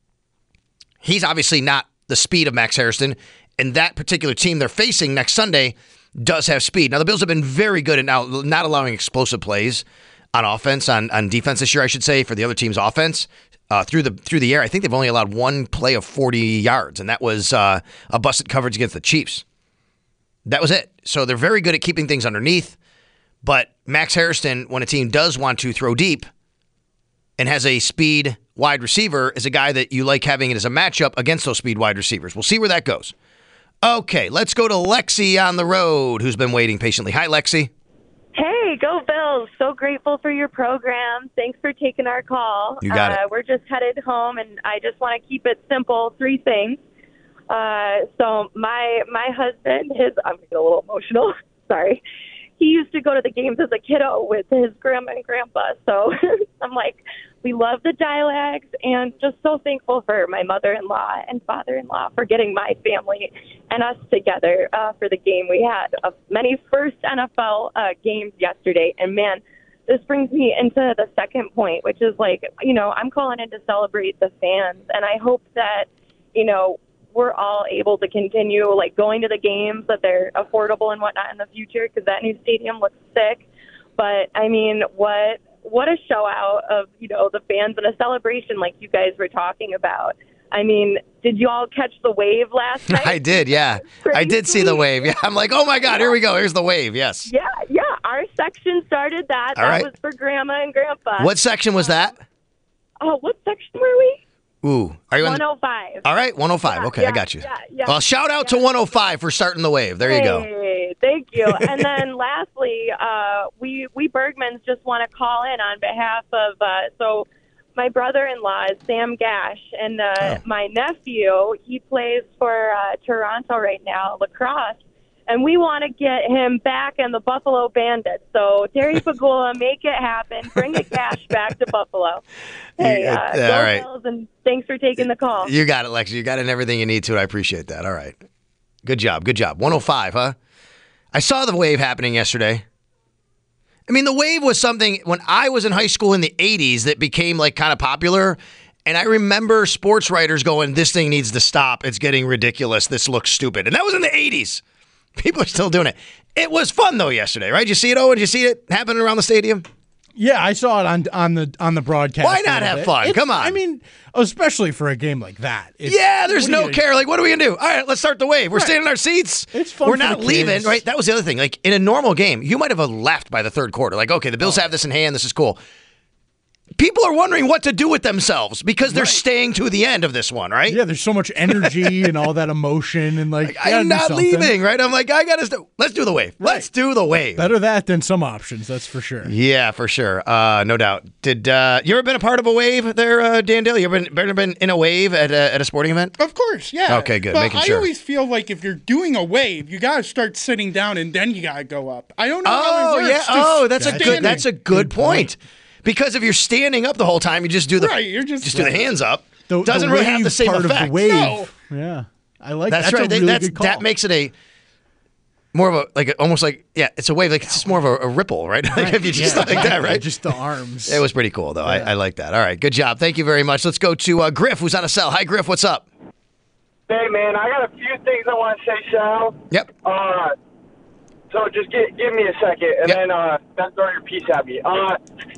Speaker 7: he's obviously not the speed of Max Hairston, and that particular team they're facing next Sunday does have speed. Now, the Bills have been very good at now not allowing explosive plays on offense, on, on defense this year, I should say, for the other team's offense. Uh, through the through the air, I think they've only allowed one play of forty yards, and that was uh, a busted coverage against the Chiefs. That was it. So they're very good at keeping things underneath. But Max Hairston, when a team does want to throw deep and has a speed wide receiver, is a guy that you like having it as a matchup against those speed wide receivers. We'll see where that goes. Okay, let's go to Lexi on the road, who's been waiting patiently. Hi, Lexi.
Speaker 11: Hey, go Bills. So grateful for your program. Thanks for taking our call.
Speaker 7: You got
Speaker 11: uh,
Speaker 7: it.
Speaker 11: We're just headed home, and I just want to keep it simple. Three things. Uh, so my my husband, his I'm getting a little emotional. Sorry. He used to go to the games as a kiddo with his grandma and grandpa. So I'm like, we love the Dialags, and just so thankful for my mother-in-law and father-in-law for getting my family and us together uh, for the game. We had uh, many first N F L uh, games yesterday, and man, this brings me into the second point, which is like, you know, I'm calling in to celebrate the fans, and I hope that, you know, we're all able to continue like going to the games, that they're affordable and whatnot in the future, because that new stadium looks sick. But I mean, what what a show out of, you know, the fans and a celebration like you guys were talking about. I mean, did you all catch the wave last night?
Speaker 7: I did, yeah. I did see the wave. Yeah, I'm like, oh my God, here we go. Here's the wave. Yes.
Speaker 11: Yeah, yeah. Our section started that.
Speaker 7: All
Speaker 11: that
Speaker 7: right.
Speaker 11: was for Grandma and Grandpa.
Speaker 7: What section was that?
Speaker 11: Oh, what section were we?
Speaker 7: Ooh, are you on?
Speaker 11: one oh five.
Speaker 7: All right, one oh five. Okay,
Speaker 11: yeah,
Speaker 7: I got you.
Speaker 11: Yeah, yeah.
Speaker 7: Well, shout out to one oh five for starting the wave. There you go.
Speaker 11: Hey, thank you. And then lastly, uh, we we Bergmans just want to call in on behalf of uh, so my brother-in-law is Sam Gash, and uh,
Speaker 7: Oh.
Speaker 11: my nephew, he plays for uh, Toronto right now, lacrosse, and we want to get him back in the Buffalo Bandits. So Terry Pagula, make it happen. Bring the cash back to Buffalo. Hey,
Speaker 7: Yeah,
Speaker 11: uh,
Speaker 7: all
Speaker 11: go
Speaker 7: right.
Speaker 11: Bills, and thanks for taking the call.
Speaker 7: You got it, Lexi. You got in everything you need to. I appreciate that. All right. Good job. Good job. one oh five, huh? I saw the wave happening yesterday. I mean, the wave was something when I was in high school in the eighties that became like kind of popular. And I remember sports writers going, this thing needs to stop. It's getting ridiculous. This looks stupid. And that was in the eighties. People are still doing it. It was fun, though, yesterday, right? Did you see it, Owen? Did you see it happening around the stadium?
Speaker 8: Yeah, I saw it on on the on the broadcast.
Speaker 7: Why
Speaker 8: a
Speaker 7: not
Speaker 8: little
Speaker 7: have
Speaker 8: bit.
Speaker 7: fun?
Speaker 8: It's-
Speaker 7: Come on.
Speaker 8: I mean, especially for a game like that. It's-
Speaker 7: Yeah, there's
Speaker 8: what are
Speaker 7: no
Speaker 8: you
Speaker 7: care. Like, what are we going to do? All right, let's start the wave. We're
Speaker 8: Right.
Speaker 7: staying in our seats.
Speaker 8: It's fun
Speaker 7: We're
Speaker 8: for
Speaker 7: not
Speaker 8: the
Speaker 7: leaving,
Speaker 8: kids.
Speaker 7: right? That was the other thing. Like, in a normal game, you might have left by the third quarter. Like, okay, the Bills have this in hand. This is cool. People are wondering what to do with themselves because they're staying to the end of this one, right?
Speaker 8: Yeah, there's so much energy and all that emotion and like, gotta
Speaker 7: I'm
Speaker 8: do
Speaker 7: not
Speaker 8: something.
Speaker 7: leaving, right? I'm like, I got to, let's do the wave. Let's do the wave.
Speaker 8: Better that than some options, that's for sure.
Speaker 7: Yeah, for sure. Uh, no doubt. Did uh, you ever been a part of a wave there, uh, Dan Dale? You ever been, ever been in a wave at a, at a sporting event?
Speaker 12: Of course, yeah.
Speaker 7: Okay, good.
Speaker 12: But
Speaker 7: Making
Speaker 12: I
Speaker 7: sure.
Speaker 12: always feel like if you're doing a wave, you gotta start sitting down and then you gotta go up. I don't know
Speaker 7: Oh
Speaker 12: how it works.
Speaker 7: yeah.
Speaker 12: just
Speaker 7: Oh, that's a good.
Speaker 12: standing.
Speaker 7: That's a good point. Because if you're standing up the whole time, you just do the
Speaker 12: Right, you're just-
Speaker 7: do the
Speaker 12: Right.
Speaker 7: hands up.
Speaker 8: The-
Speaker 7: Doesn't
Speaker 8: the
Speaker 7: really have the
Speaker 8: wave
Speaker 7: same
Speaker 8: part
Speaker 7: effect.
Speaker 8: Of the wave.
Speaker 12: No.
Speaker 8: Yeah, I like
Speaker 7: That's,
Speaker 8: that's
Speaker 7: right.
Speaker 8: A
Speaker 7: They-
Speaker 8: really
Speaker 7: that's
Speaker 8: good call.
Speaker 7: that makes it a more of a like a, almost like yeah, it's a wave. Like it's just more of a, a ripple, right? like if you just
Speaker 8: Yeah,
Speaker 7: like that, right?
Speaker 8: Just the arms.
Speaker 7: It was pretty cool though. I, I like that. All right, good job. Thank you very much. Let's go to uh, Griff, who's on a cell. Hi, Griff. What's up?
Speaker 13: Hey, man, I got a few things I want to say, Sal.
Speaker 7: Yep.
Speaker 13: Uh, so just give, give me a second, and
Speaker 7: Yep.
Speaker 13: then uh, then throw your piece at me. Uh,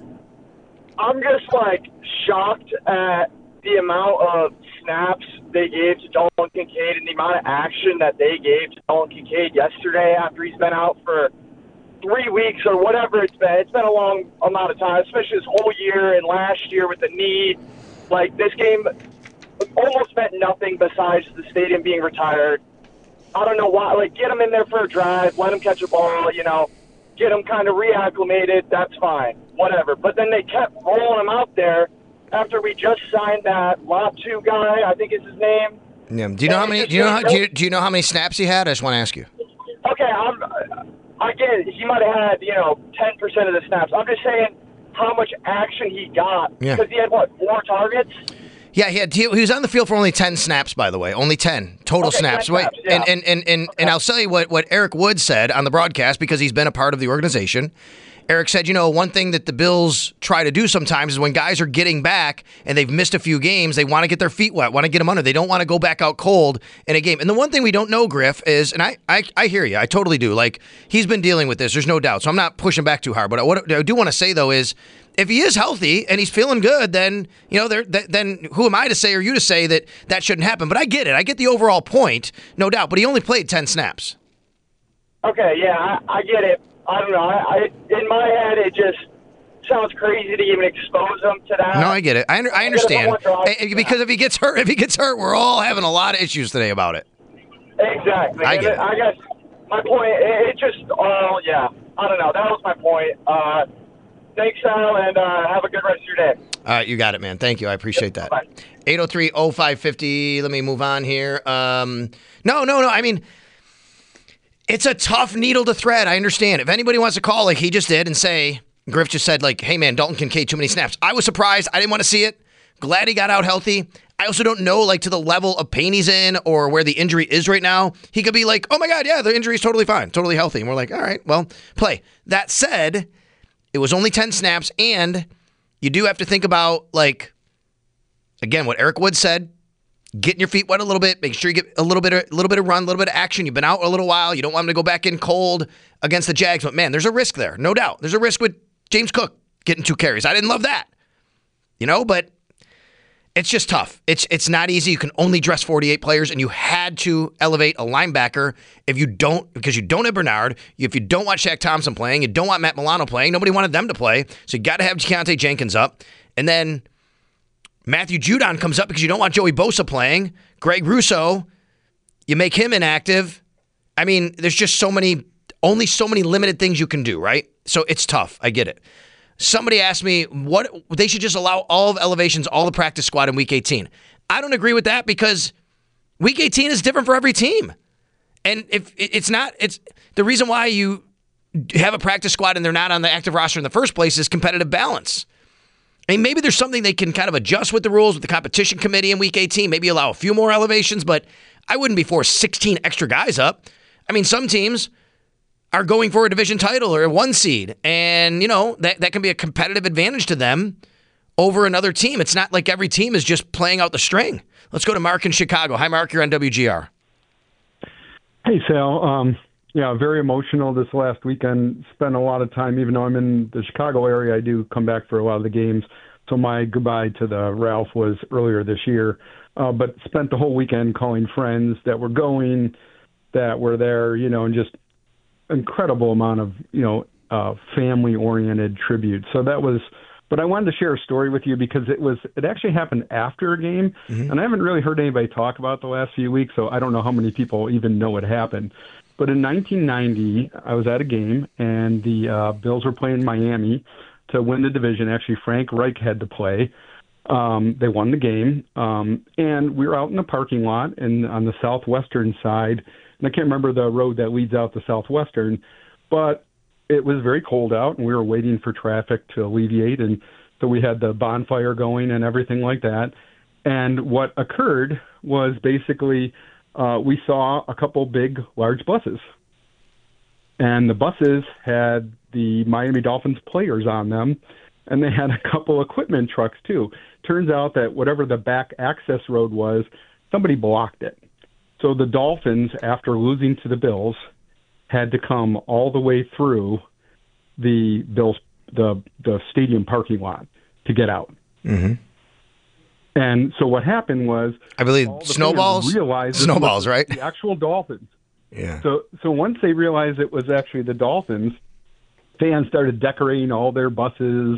Speaker 13: I'm just, like, shocked at the amount of snaps they gave to Dalton Kincaid and the amount of action that they gave to Dalton Kincaid yesterday after he's been out for three weeks or whatever it's been. It's been a long amount of time, especially this whole year and last year with the knee. Like, this game almost meant nothing besides the stadium being retired. I don't know why. Like, get him in there for a drive, let him catch a ball, you know, get him kind of reacclimated. That's fine, whatever. But then they kept rolling him out there after we just signed that Latu guy, I think is his name.
Speaker 7: Yeah. Do you know how many? Do you know how? Do you, do you know how many snaps he had? I just want to ask you.
Speaker 13: Okay, I'm, I get it. He might have had, you know, ten percent of the snaps. I'm just saying how much action he got.
Speaker 7: Yeah.
Speaker 13: Because he had, what, four targets?
Speaker 7: Yeah, he had. He was on the field for only ten snaps, by the way. Only ten total
Speaker 13: Okay,
Speaker 7: snaps.
Speaker 13: ten
Speaker 7: Wait,
Speaker 13: snaps, yeah.
Speaker 7: and and and and, and I'll tell you what what Eric Wood said on the broadcast because he's been a part of the organization. Eric said, you know, one thing that the Bills try to do sometimes is when guys are getting back and they've missed a few games, they want to get their feet wet, want to get them under. They don't want to go back out cold in a game. And the one thing we don't know, Griff, is, and I, I, I hear you, I totally do. Like, he's been dealing with this. There's no doubt. So I'm not pushing back too hard. But what I do want to say, though, is if he is healthy and he's feeling good, then, you know, there, th- then who am I to say or you to say that that shouldn't happen? But I get it. I get the overall point, no doubt. But he only played ten snaps.
Speaker 13: Okay, yeah, I, I get it. I don't know. I, I in my head, it just sounds crazy to even expose him to that.
Speaker 7: No, I get it. I, under, I understand. Eh, eh, Because if he gets hurt, if he gets hurt, we're all having a lot of issues today about it.
Speaker 13: Exactly.
Speaker 7: I
Speaker 13: And
Speaker 7: get it.
Speaker 13: I guess my point, it, it just, oh, yeah. I don't know. That was my point. Uh, thanks, Sal, and uh, have a good rest of your day.
Speaker 7: All right, you got it, man. Thank you. I appreciate that. eight oh three oh five five oh. Let me move on here. Um, no, no, no. I mean, it's a tough needle to thread. I understand. If anybody wants to call like he just did and say, Griff just said, like, hey, man, Dalton Kincaid, too many snaps. I was surprised. I didn't want to see it. Glad he got out healthy. I also don't know, like, to the level of pain he's in or where the injury is right now. He could be like, oh, my God, yeah, the injury is totally fine, totally healthy. And we're like, all right, well, play. That said, It was only ten snaps, and you do have to think about, like, again, what Eric Wood said, getting your feet wet a little bit, making sure you get a little bit of, a little bit of run, a little bit of action. You've been out a little while. You don't want them to go back in cold against the Jags. But, man, there's a risk there, no doubt. There's a risk with James Cook getting two carries. I didn't love that, you know, but it's just tough. It's it's not easy. You can only dress forty-eight players, and you had to elevate a linebacker if you don't, because you don't have Bernard. If you don't want Shaq Thompson playing, you don't want Matt Milano playing. Nobody wanted them to play, so you got to have Keontae Jenkins up. And then Matthew Judon comes up because you don't want Joey Bosa playing. Greg Russo, you make him inactive. I mean, there's just so many, only so many limited things you can do, right? So it's tough. I get it. Somebody asked me what they should just allow all of Elevation's, all the practice squad in Week eighteen. I don't agree with that because Week eighteen is different for every team. And if it's not, it's the reason why you have a practice squad and they're not on the active roster in the first place is competitive balance. I mean, maybe there's something they can kind of adjust with the rules with the competition committee in Week eighteen, maybe allow a few more elevations, but I wouldn't be for sixteen extra guys up. I mean, some teams are going for a division title or a one seed, and, you know, that, that can be a competitive advantage to them over another team. It's not like every team is just playing out the string. Let's go to Mark in Chicago. Hi, Mark. You're on W G R.
Speaker 14: Hey, Sal. Um, yeah, very emotional this last weekend. Spent a lot of time, even though I'm in the Chicago area, I do come back for a lot of the games. So my goodbye to the Ralph was earlier this year. Uh, but spent the whole weekend calling friends that were going, that were there, you know, and just incredible amount of, you know, uh, family-oriented tribute. So that was, but I wanted to share a story with you because it was, it actually happened after a game, mm-hmm. and I haven't really heard anybody talk about it the last few weeks, so I don't know how many people even know it happened. But in nineteen ninety, I was at a game, and the uh, Bills were playing Miami to win the division. Actually, Frank Reich had to play. Um, they won the game, um, and we were out in the parking lot and on the southwestern side. And I can't remember the road that leads out to Southwestern, but it was very cold out, and we were waiting for traffic to alleviate, and so we had the bonfire going and everything like that. And what occurred was basically uh, we saw a couple big, large buses, and the buses had the Miami Dolphins players on them, and they had a couple equipment trucks too. Turns out that whatever the back access road was, somebody blocked it. So the Dolphins, after losing to the Bills, had to come all the way through the Bills, the the stadium parking lot to get out.
Speaker 7: Mm-hmm.
Speaker 14: And so what happened was,
Speaker 7: I believe snowballs.
Speaker 14: Realized
Speaker 7: snowballs, right?
Speaker 14: The actual Dolphins.
Speaker 7: Yeah.
Speaker 14: So so once they realized it was actually the Dolphins, fans started decorating all their buses,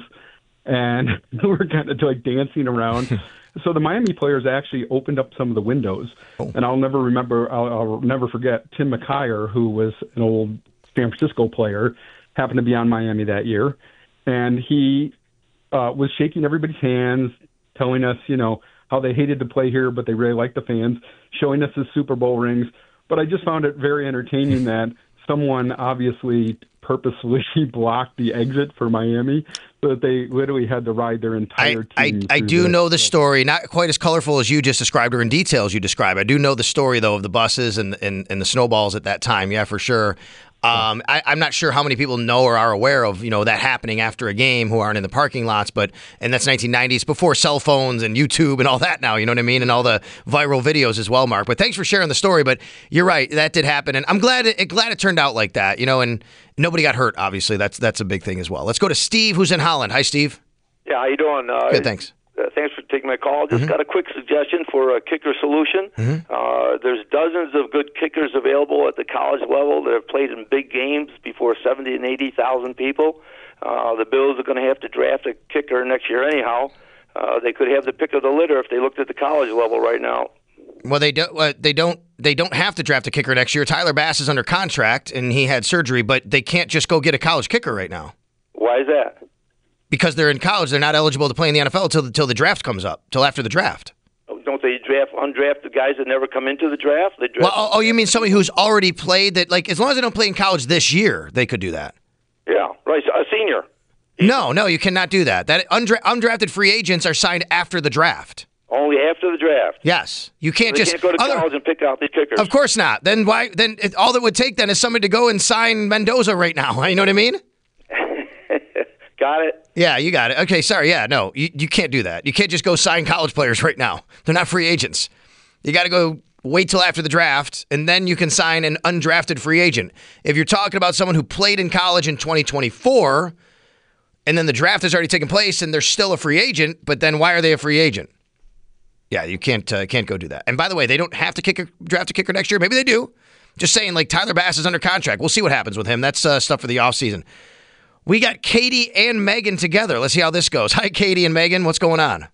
Speaker 14: and we were kind of like dancing around. So the Miami players actually opened up some of the windows, oh. and I'll never remember, I'll, I'll never forget Tim McKyer, who was an old San Francisco player, happened to be on Miami that year, and he uh, was shaking everybody's hands, telling us, you know, how they hated to play here, but they really liked the fans, showing us his Super Bowl rings. But I just found it very entertaining that someone obviously purposely blocked the exit for Miami so that they literally had to ride their entire
Speaker 7: I,
Speaker 14: team.
Speaker 7: I, I do know the story, not quite as colorful as you just described or in details you described. I do know the story, though, of the buses and, and, and the snowballs at that time. Yeah, for sure. Um, I, I'm not sure how many people know or are aware of, you know, that happening after a game who aren't in the parking lots, but, and that's nineteen nineties, before cell phones and YouTube and all that now, you know what I mean? And all the viral videos as well, Mark. But thanks for sharing the story, but you're right, that did happen. And I'm glad it, glad it turned out like that, you know, and nobody got hurt, obviously. That's that's a big thing as well. Let's go to Steve, who's in Holland. Hi, Steve.
Speaker 18: Yeah, how you doing? Uh,
Speaker 7: Good, thanks.
Speaker 18: Uh, thanks for taking my call. Just
Speaker 7: Mm-hmm.
Speaker 18: got a quick suggestion for a kicker solution.
Speaker 7: Mm-hmm.
Speaker 18: Uh, there's dozens of good kickers available at the college level that have played in big games before seventy and eighty thousand people. Uh, the Bills are going to have to draft a kicker next year anyhow. Uh, they could have the pick of the litter if they looked at the college level right now.
Speaker 7: Well, they don't. Uh, they don't. They don't have to draft a kicker next year. Tyler Bass is under contract and he had surgery, but they can't just go get a college kicker right now.
Speaker 18: Why is that?
Speaker 7: Because they're in college, they're not eligible to play in the N F L until until the draft comes up, till after the draft.
Speaker 18: Don't they draft undrafted guys that never come into the draft? They draft.
Speaker 7: Well, oh, oh, you mean somebody who's already played that? Like, as long as they don't play in college this year, they could do that.
Speaker 18: Yeah, right. A senior.
Speaker 7: No, no, you cannot do that. That undra- undrafted free agents are signed after the draft.
Speaker 18: Only after the draft.
Speaker 7: Yes, you can't
Speaker 18: so they
Speaker 7: just
Speaker 18: can't go to
Speaker 7: other,
Speaker 18: college and pick out the kickers.
Speaker 7: Of course not. Then why? Then it, all that would take then is somebody to go and sign Mendoza right now. You know what I mean?
Speaker 18: Got it?
Speaker 7: Yeah, you got it. Okay, sorry. Yeah, no, you, you can't do that. You can't just go sign college players right now. They're not free agents. You got to go wait till after the draft, and then you can sign an undrafted free agent. If you're talking about someone who played in college in twenty twenty-four, and then the draft has already taken place, and they're still a free agent, but then why are they a free agent? Yeah, you can't uh, can't go do that. And by the way, they don't have to kick a, draft a kicker next year. Maybe they do. Just saying, like, Tyler Bass is under contract. We'll see what happens with him. That's uh, stuff for the offseason. We got Katie and Megan together. Let's see how this goes. Hi, Katie and Megan. What's going on?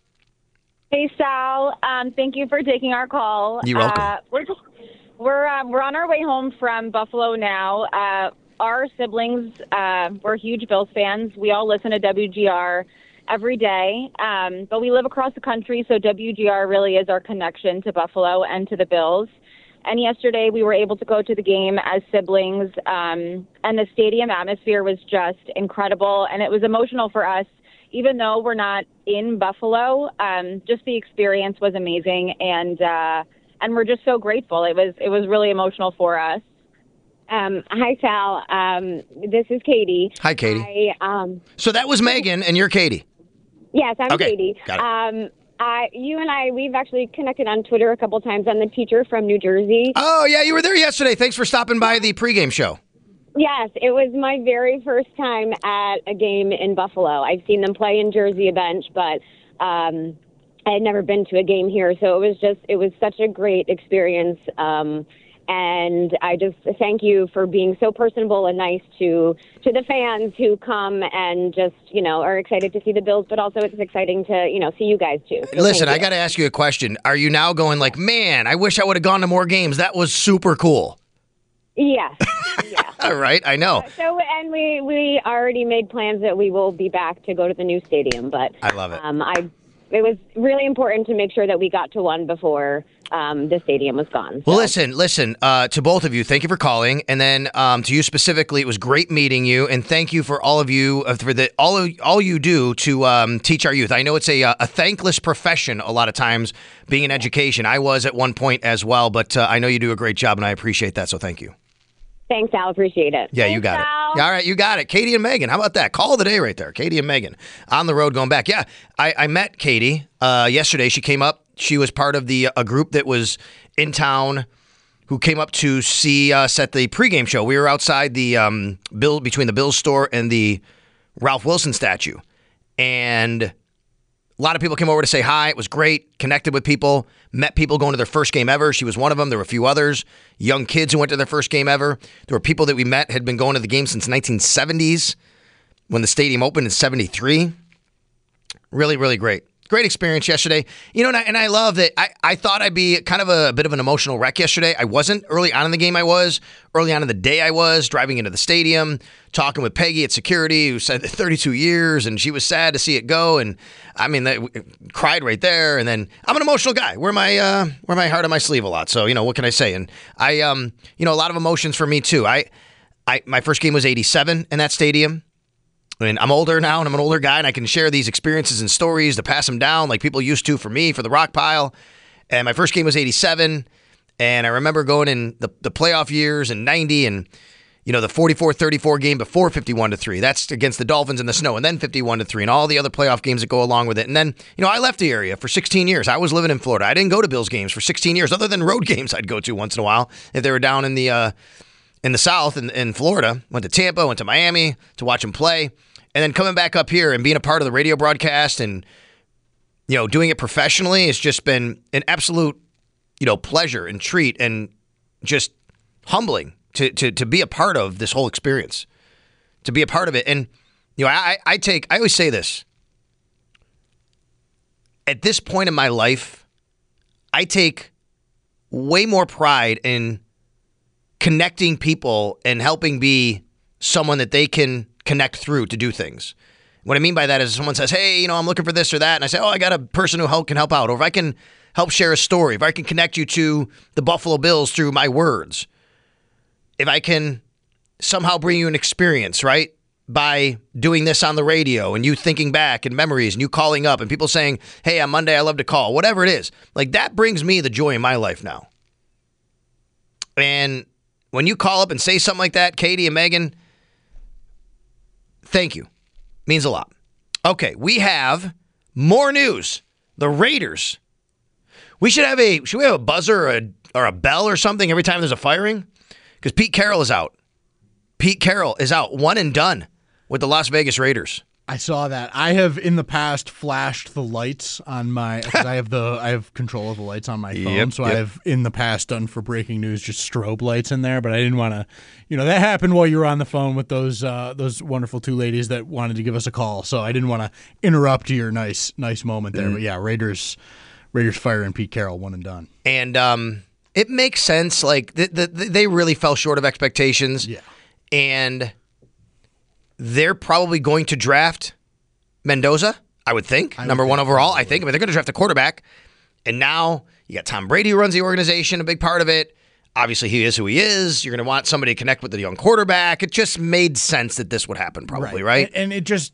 Speaker 19: Hey, Sal. Um, thank you for taking our call.
Speaker 7: You're welcome.
Speaker 19: Uh, we're just, we're um, we're on our way home from Buffalo now. Uh, our siblings, uh, we're huge Bills fans. We all listen to W G R every day, um, but we live across the country, so W G R really is our connection to Buffalo and to the Bills. And yesterday we were able to go to the game as siblings, um, and the stadium atmosphere was just incredible, and it was emotional for us. Even though we're not in Buffalo, um, just the experience was amazing, and uh, and we're just so grateful. It was it was really emotional for us. Um, hi, Sal. Um, this is Katie.
Speaker 7: Hi, Katie.
Speaker 19: I, um,
Speaker 7: so that was Megan, and you're Katie.
Speaker 19: Yes, I'm
Speaker 7: Okay,
Speaker 19: Katie.
Speaker 7: got it.
Speaker 19: Um, I, you and I, we've actually connected on Twitter a couple times. I'm the teacher from New Jersey.
Speaker 7: Oh, yeah, you were there yesterday. Thanks for stopping by the pregame show.
Speaker 19: Yes, it was my very first time at a game in Buffalo. I've seen them play in Jersey a bunch, but um, I had never been to a game here, so it was just it was such a great experience. Um, and I just thank you for being so personable and nice to to the fans who come and just you know are excited to see the Bills, but also it's exciting to you know see you guys too. So
Speaker 7: Listen,
Speaker 19: thank
Speaker 7: I
Speaker 19: you.
Speaker 7: got to ask you a question. Are you now going like, man, I wish I would have gone to more games. That was super cool.
Speaker 19: Yes. Yeah.
Speaker 7: All right, I know.
Speaker 19: So, and we we already made plans that we will be back to go to the new stadium, but
Speaker 7: I love it.
Speaker 19: Um, I it was really important to make sure that we got to one before um, the stadium was gone.
Speaker 7: Well, listen, listen, uh, to both of you, thank you for calling. And then um, to you specifically, it was great meeting you. And thank you for all of you, uh, for the all of, all you do to um, teach our youth. I know it's a, a thankless profession a lot of times, being in education. I was at one point as well, but uh, I know you do a great job, and I appreciate that, so thank you.
Speaker 19: Thanks, Al. Appreciate it.
Speaker 7: Yeah, you got it. All right, you got it. Katie and Megan. How about that? Call of the day right there. Katie and Megan on the road going back. Yeah, I, I met Katie uh, yesterday. She came up. She was part of the a group that was in town who came up to see us at the pregame show. We were outside the um, Bill between the Bills store and the Ralph Wilson statue, and a lot of people came over to say hi. It was great. Connected with people. Met people going to their first game ever. She was one of them. There were a few others. Young kids who went to their first game ever. There were people that we met had been going to the game since nineteen seventies when the stadium opened in seventy-three. Really, really great. Great experience yesterday. You know, and I, and I love that. I, I thought I'd be kind of a, a bit of an emotional wreck yesterday. I wasn't. Early on in the game I was. Early on in the day I was. Driving into the stadium, talking with Peggy at security, who said thirty-two years, and she was sad to see it go. And, I mean, they cried right there. And then, I'm an emotional guy. Wear my, uh, wear my heart on my sleeve a lot. So, you know, what can I say? And I, um, you know, a lot of emotions for me, too. I, I my first game was eighty-seven in that stadium. I mean, I'm older now, and I'm an older guy, and I can share these experiences and stories to pass them down like people used to for me, for the Rock Pile. And my first game was eighty-seven, and I remember going in the, the playoff years in ninety and, you know, the forty-four thirty-four game before fifty-one to three. That's against the Dolphins in the snow, and then fifty-one to three, and all the other playoff games that go along with it. And then, you know, I left the area for sixteen years. I was living in Florida. I didn't go to Bills games for sixteen years, other than road games I'd go to once in a while if they were down in the uh, in the South in, in Florida. Went to Tampa, went to Miami to watch them play. And then coming back up here and being a part of the radio broadcast and, you know, doing it professionally has just been an absolute, you know, pleasure and treat and just humbling to to to be a part of this whole experience, to be a part of it. And, you know, I, I take, I always say this. At this point in my life, I take way more pride in connecting people and helping be someone that they can connect through to do things. What I mean by that is someone says, hey, you know, I'm looking for this or that. And I say, oh, I got a person who help, can help out. Or if I can help share a story, if I can connect you to the Buffalo Bills through my words, if I can somehow bring you an experience, right, by doing this on the radio and you thinking back and memories and you calling up and people saying, hey, on Monday I love to call, whatever it is, like that brings me the joy in my life now. And when you call up and say something like that, Katie and Megan, thank you. Means a lot. Okay, we have more news. The Raiders. We should have a should we have a buzzer or a, or a bell or something every time there's a firing? Because Pete Carroll is out. Pete Carroll is out, one and done with the Las Vegas Raiders.
Speaker 8: I saw that. I have in the past flashed the lights on my because I have the I have control of the lights on my phone.
Speaker 7: Yep,
Speaker 8: so
Speaker 7: yep.
Speaker 8: I have in the past done for breaking news just strobe lights in there, but I didn't want to. You know that happened while you were on the phone with those uh, those wonderful two ladies that wanted to give us a call. So I didn't want to interrupt your nice nice moment there.
Speaker 7: Mm.
Speaker 8: But yeah, Raiders Raiders firing Pete Carroll, one and done.
Speaker 7: And um, it makes sense. Like the, the, they really fell short of expectations.
Speaker 8: Yeah,
Speaker 7: and they're probably going to draft Mendoza, I would think. I Number would one think overall, probably. I think. I mean, they're going to draft a quarterback. And now you got Tom Brady who runs the organization, a big part of it. Obviously, he is who he is. You're going to want somebody to connect with the young quarterback. It just made sense that this would happen probably, right? right?
Speaker 8: And, and it just,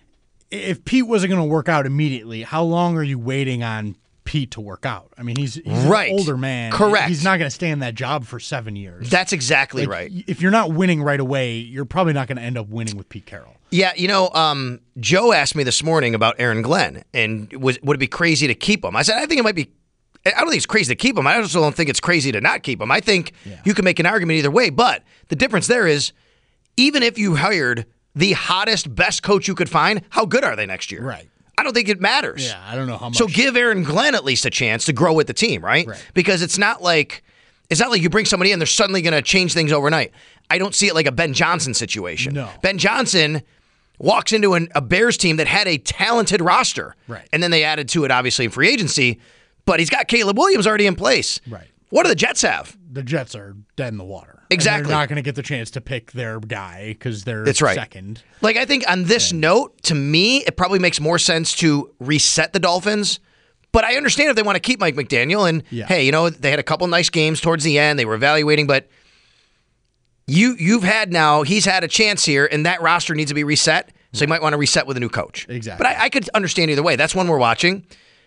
Speaker 8: if Pete wasn't going to work out immediately, how long are you waiting on Pete to work out? I mean, he's, he's
Speaker 7: right.
Speaker 8: an older man.
Speaker 7: Correct.
Speaker 8: He's not going to stay in that job for seven years.
Speaker 7: That's exactly
Speaker 8: like,
Speaker 7: right.
Speaker 8: If you're not winning right away, you're probably not going to end up winning with Pete Carroll.
Speaker 7: Yeah, you know, um, Joe asked me this morning about Aaron Glenn, and was, would it be crazy to keep him? I said, I think it might be. I don't think it's crazy to keep him. I also don't think it's crazy to not keep him. I think yeah. you can make an argument either way, but the difference there is, even if you hired the hottest, best coach you could find, how good are they next year?
Speaker 8: Right.
Speaker 7: I don't think it matters.
Speaker 8: Yeah, I don't know how much.
Speaker 7: So give Aaron Glenn at least a chance to grow with the team, right?
Speaker 8: right.
Speaker 7: Because it's not like it's not like you bring somebody in, they're suddenly going to change things overnight. I don't see it like a Ben Johnson situation.
Speaker 8: No.
Speaker 7: Ben Johnson walks into an, a Bears team that had a talented roster.
Speaker 8: Right.
Speaker 7: And then they added to it, obviously, in free agency. But he's got Caleb Williams already in place.
Speaker 8: Right.
Speaker 7: What do the Jets have?
Speaker 8: The Jets are dead in the water.
Speaker 7: Exactly.
Speaker 8: And they're not going to get the chance to pick their guy because they're
Speaker 7: That's right.
Speaker 8: second.
Speaker 7: Like, I think on this yeah. note, to me, it probably makes more sense to reset the Dolphins. But I understand if they want to keep Mike McDaniel. And,
Speaker 8: yeah.
Speaker 7: hey, you know, they had a couple nice games towards the end. They were evaluating. But you, you've had now, he's had a chance here, and that roster needs to be reset. So you might want to reset with a new coach.
Speaker 8: Exactly.
Speaker 7: But I, I could understand either way. That's one we're watching.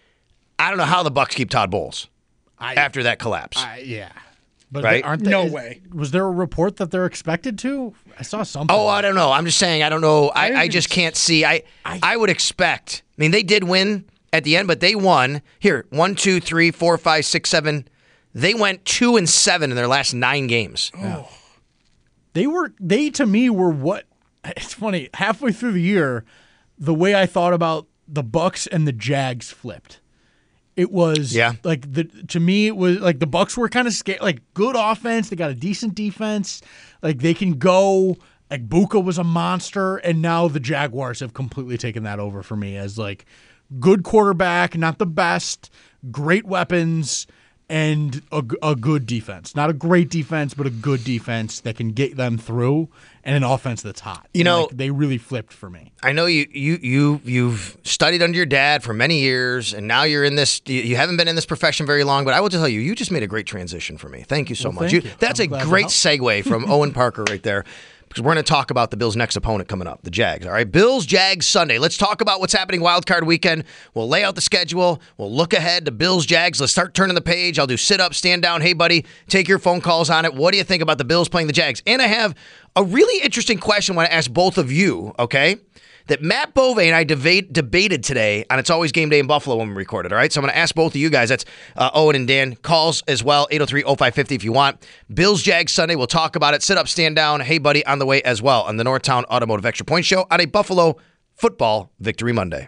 Speaker 7: I don't know how the Bucs keep Todd Bowles
Speaker 8: I,
Speaker 7: after that collapse.
Speaker 8: I, yeah. But
Speaker 7: right?
Speaker 8: they, aren't they,
Speaker 12: no
Speaker 8: is,
Speaker 12: way.
Speaker 8: Was there a report that they're expected to? I saw something.
Speaker 7: Oh, I don't know. I'm just saying, I don't know. I,
Speaker 8: I,
Speaker 7: I just can't see. I, I I would expect. I mean, they did win at the end, but they won. Here, one, two, three, four, five, six, seven. They went two and seven in their last nine games.
Speaker 8: Oh. They were, they to me were what, it's funny, halfway through the year, the way I thought about the Bucs and the Jags flipped. It was
Speaker 7: yeah.
Speaker 8: like the to me it was like the Bucs were kind of scared, like good offense, they got a decent defense, like they can go. Like Buka was a monster, and now the Jaguars have completely taken that over for me as like good quarterback, not the best, great weapons, and a, a good defense. Not a great defense, but a good defense that can get them through, and an offense that's hot.
Speaker 7: You
Speaker 8: and
Speaker 7: know,
Speaker 8: like, they really flipped for me.
Speaker 7: I know you you you you've studied under your dad for many years, and now you're in this. You haven't been in this profession very long, but I will tell you, you just made a great transition for me. Thank you so
Speaker 8: Well,
Speaker 7: much.
Speaker 8: thank
Speaker 7: You,
Speaker 8: you.
Speaker 7: that's
Speaker 8: I'm
Speaker 7: a
Speaker 8: glad to
Speaker 7: great
Speaker 8: help.
Speaker 7: segue from Owen Parker right there. Because we're going to talk about the Bills' next opponent coming up, the Jags. All right, Bills, Jags, Sunday. Let's talk about what's happening Wild Card Weekend. We'll lay out the schedule. We'll look ahead to Bills, Jags. Let's start turning the page. I'll do sit-up, stand down. Hey, buddy, take your phone calls on it. What do you think about the Bills playing the Jags? And I have a really interesting question I want to ask both of you, okay, that Matt Bove and I debate, debated today on It's Always Game Day in Buffalo when we recorded, all right? So I'm going to ask both of you guys. That's uh, Owen and Dan. Calls as well, eight oh three oh five five oh if you want. Bills, Jags, Sunday. We'll talk about it. Sit up, stand down. Hey, buddy, on the way as well on the Northtown Automotive Extra Point Show on a Buffalo Football Victory Monday.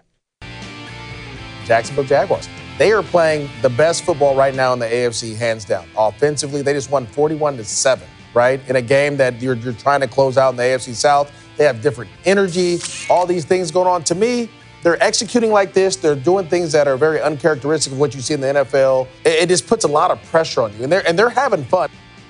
Speaker 20: Jacksonville Jaguars. They are playing the best football right now in the A F C, hands down. Offensively, they just won forty-one to seven, right? In a game that you're, you're trying to close out in the A F C South. They have different energy, all these things going on. To me, they're executing like this. They're doing things that are very uncharacteristic of what you see in the N F L. It, it just puts a lot of pressure on you, and they're, and they're having fun.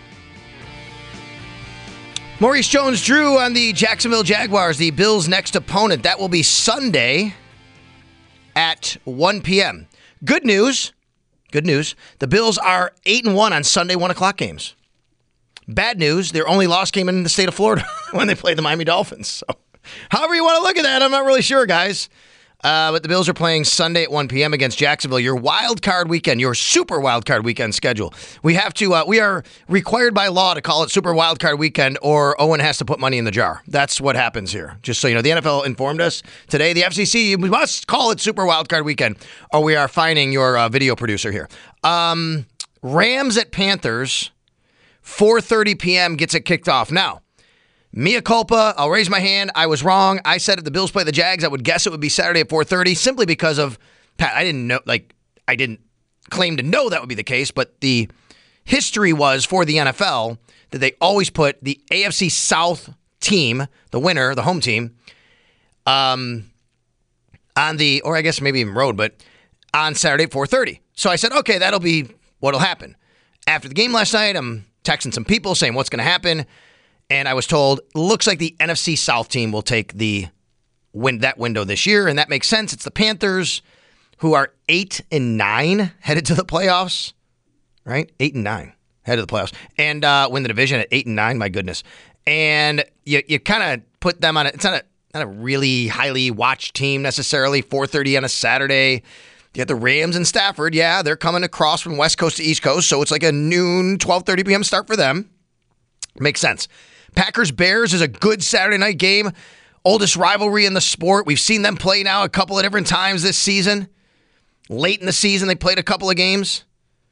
Speaker 7: Maurice Jones-Drew on the Jacksonville Jaguars, the Bills' next opponent. That will be Sunday at one p.m. Good news, good news, the Bills are eight and one on Sunday one o'clock games. Bad news, their only loss came in the state of Florida when they played the Miami Dolphins. So, however you want to look at that, I'm not really sure, guys. Uh, but the Bills are playing Sunday at one p.m. against Jacksonville. Your wild card weekend, your super wild card weekend schedule. We have to. Uh, we are required by law to call it super wild card weekend, or Owen has to put money in the jar. That's what happens here. Just so you know, the N F L informed us today. The F C C, we must call it super wild card weekend, or we are fining your uh, video producer here. Um, Rams at Panthers, four thirty p.m. gets it kicked off now. Mea culpa, I'll raise my hand. I was wrong. I said if the Bills play the Jags, I would guess it would be Saturday at four thirty, simply because of, Pat, I didn't know, like, I didn't claim to know that would be the case, but the history was for the N F L that they always put the A F C South team, the winner, the home team, um, on the, or I guess maybe even road, but on Saturday at four thirty. So I said, okay, that'll be what'll happen. After the game last night, I'm texting some people saying what's going to happen. And I was told, looks like the N F C South team will take the win that window this year, and that makes sense. It's the Panthers, who are eight and nine headed to the playoffs, right? Eight and nine headed to the playoffs, and uh, win the division at eight and nine. My goodness, and you you kind of put them on. A, it's not a not a really highly watched team necessarily. four thirty on a Saturday. You got the Rams and Stafford. Yeah, they're coming across from West Coast to East Coast, so it's like a noon, twelve thirty p.m. start for them. Makes sense. Packers-Bears is a good Saturday night game. Oldest rivalry in the sport. We've seen them play now a couple of different times this season. Late in the season, they played a couple of games.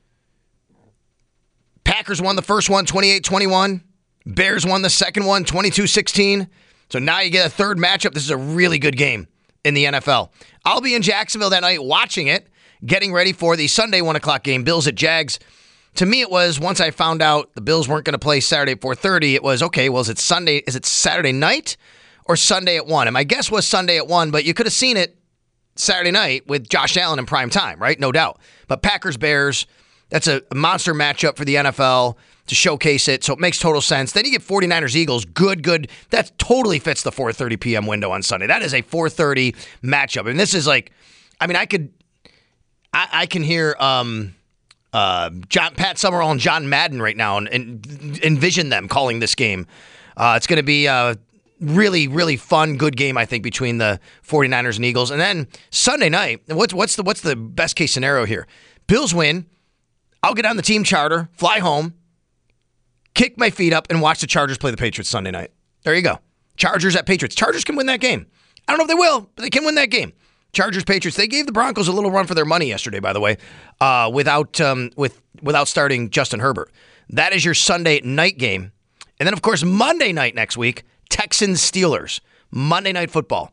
Speaker 7: Packers won the first one, twenty-eight twenty-one. Bears won the second one, twenty-two sixteen. So now you get a third matchup. This is a really good game in the N F L. I'll be in Jacksonville that night watching it, getting ready for the Sunday one o'clock game, Bills at Jags. To me, it was, once I found out the Bills weren't going to play Saturday at four thirty, it was, okay, well, is it Sunday? Is it Saturday night or Sunday at one? And my guess was Sunday at one, but you could have seen it Saturday night with Josh Allen in prime time, right? No doubt. But Packers-Bears, that's a monster matchup for the N F L to showcase it, so it makes total sense. Then you get 49ers-Eagles, good, good. That totally fits the four thirty p.m. window on Sunday. That is a four thirty matchup. And this is like, I mean, I could, I, I can hear... um Uh, John, Pat Summerall and John Madden right now, and, and envision them calling this game. Uh, it's going to be a really, really fun, good game, I think, between the 49ers and Eagles. And then Sunday night, what's what's the what's the best case scenario here? Bills win. I'll get on the team charter, fly home, kick my feet up, and watch the Chargers play the Patriots Sunday night. There you go. Chargers at Patriots. Chargers can win that game. I don't know if they will, but they can win that game. Chargers, Patriots. They gave the Broncos a little run for their money yesterday, by the way, uh, without um, with without starting Justin Herbert. That is your Sunday night game. And then, of course, Monday night next week, Texans, Steelers. Monday Night Football.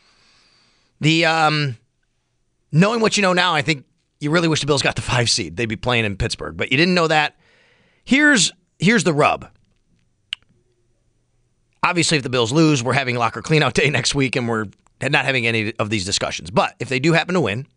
Speaker 7: The um, knowing what you know now, I think you really wish the Bills got the five seed. They'd be playing in Pittsburgh, but you didn't know that. Here's here's the rub. Obviously, if the Bills lose, we're having locker cleanout day next week, and we're not having any of these discussions. But if they do happen to win,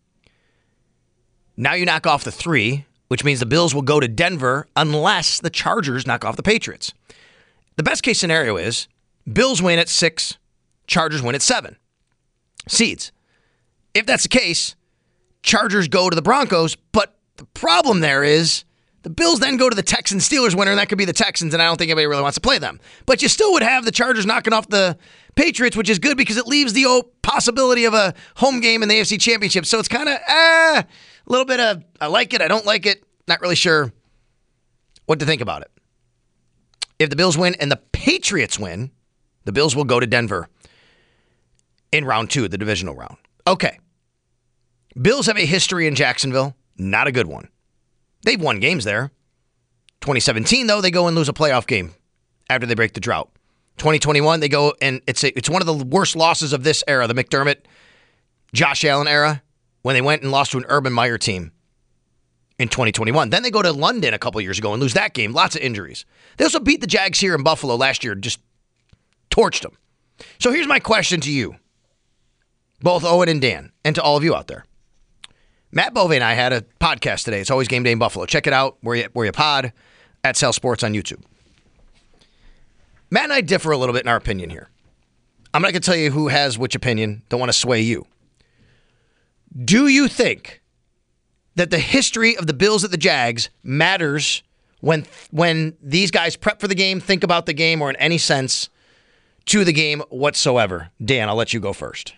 Speaker 7: now you knock off the three, which means the Bills will go to Denver unless the Chargers knock off the Patriots. The best case scenario is Bills win at six, Chargers win at seven. Seeds. If that's the case, Chargers go to the Broncos, but the problem there is the Bills then go to the Texans Steelers winner, and that could be the Texans, and I don't think anybody really wants to play them. But you still would have the Chargers knocking off the Patriots, which is good because it leaves the oh, possibility of a home game in the A F C Championship. So it's kind of ah, a little bit of I like it, I don't like it, not really sure what to think about it. If the Bills win and the Patriots win, the Bills will go to Denver in round two, the divisional round. Okay. Bills have a history in Jacksonville, not a good one. They've won games there. twenty seventeen, though, they go and lose a playoff game after they break the drought. twenty twenty-one, they go and it's a, it's one of the worst losses of this era, the McDermott, Josh Allen era, when they went and lost to an Urban Meyer team in twenty twenty-one. Then they go to London a couple years ago and lose that game. Lots of injuries. They also beat the Jags here in Buffalo last year, just torched them. So here's my question to you, both Owen and Dan, and to all of you out there. Matt Bove and I had a podcast today. It's always Game Day in Buffalo. Check it out where you, where you pod at Sal Sports on YouTube. Matt and I differ a little bit in our opinion here. I'm not going to tell you who has which opinion. Don't want to sway you. Do you think that the history of the Bills at the Jags matters when when these guys prep for the game, think about the game, or in any sense to the game whatsoever? Dan, I'll let you go first.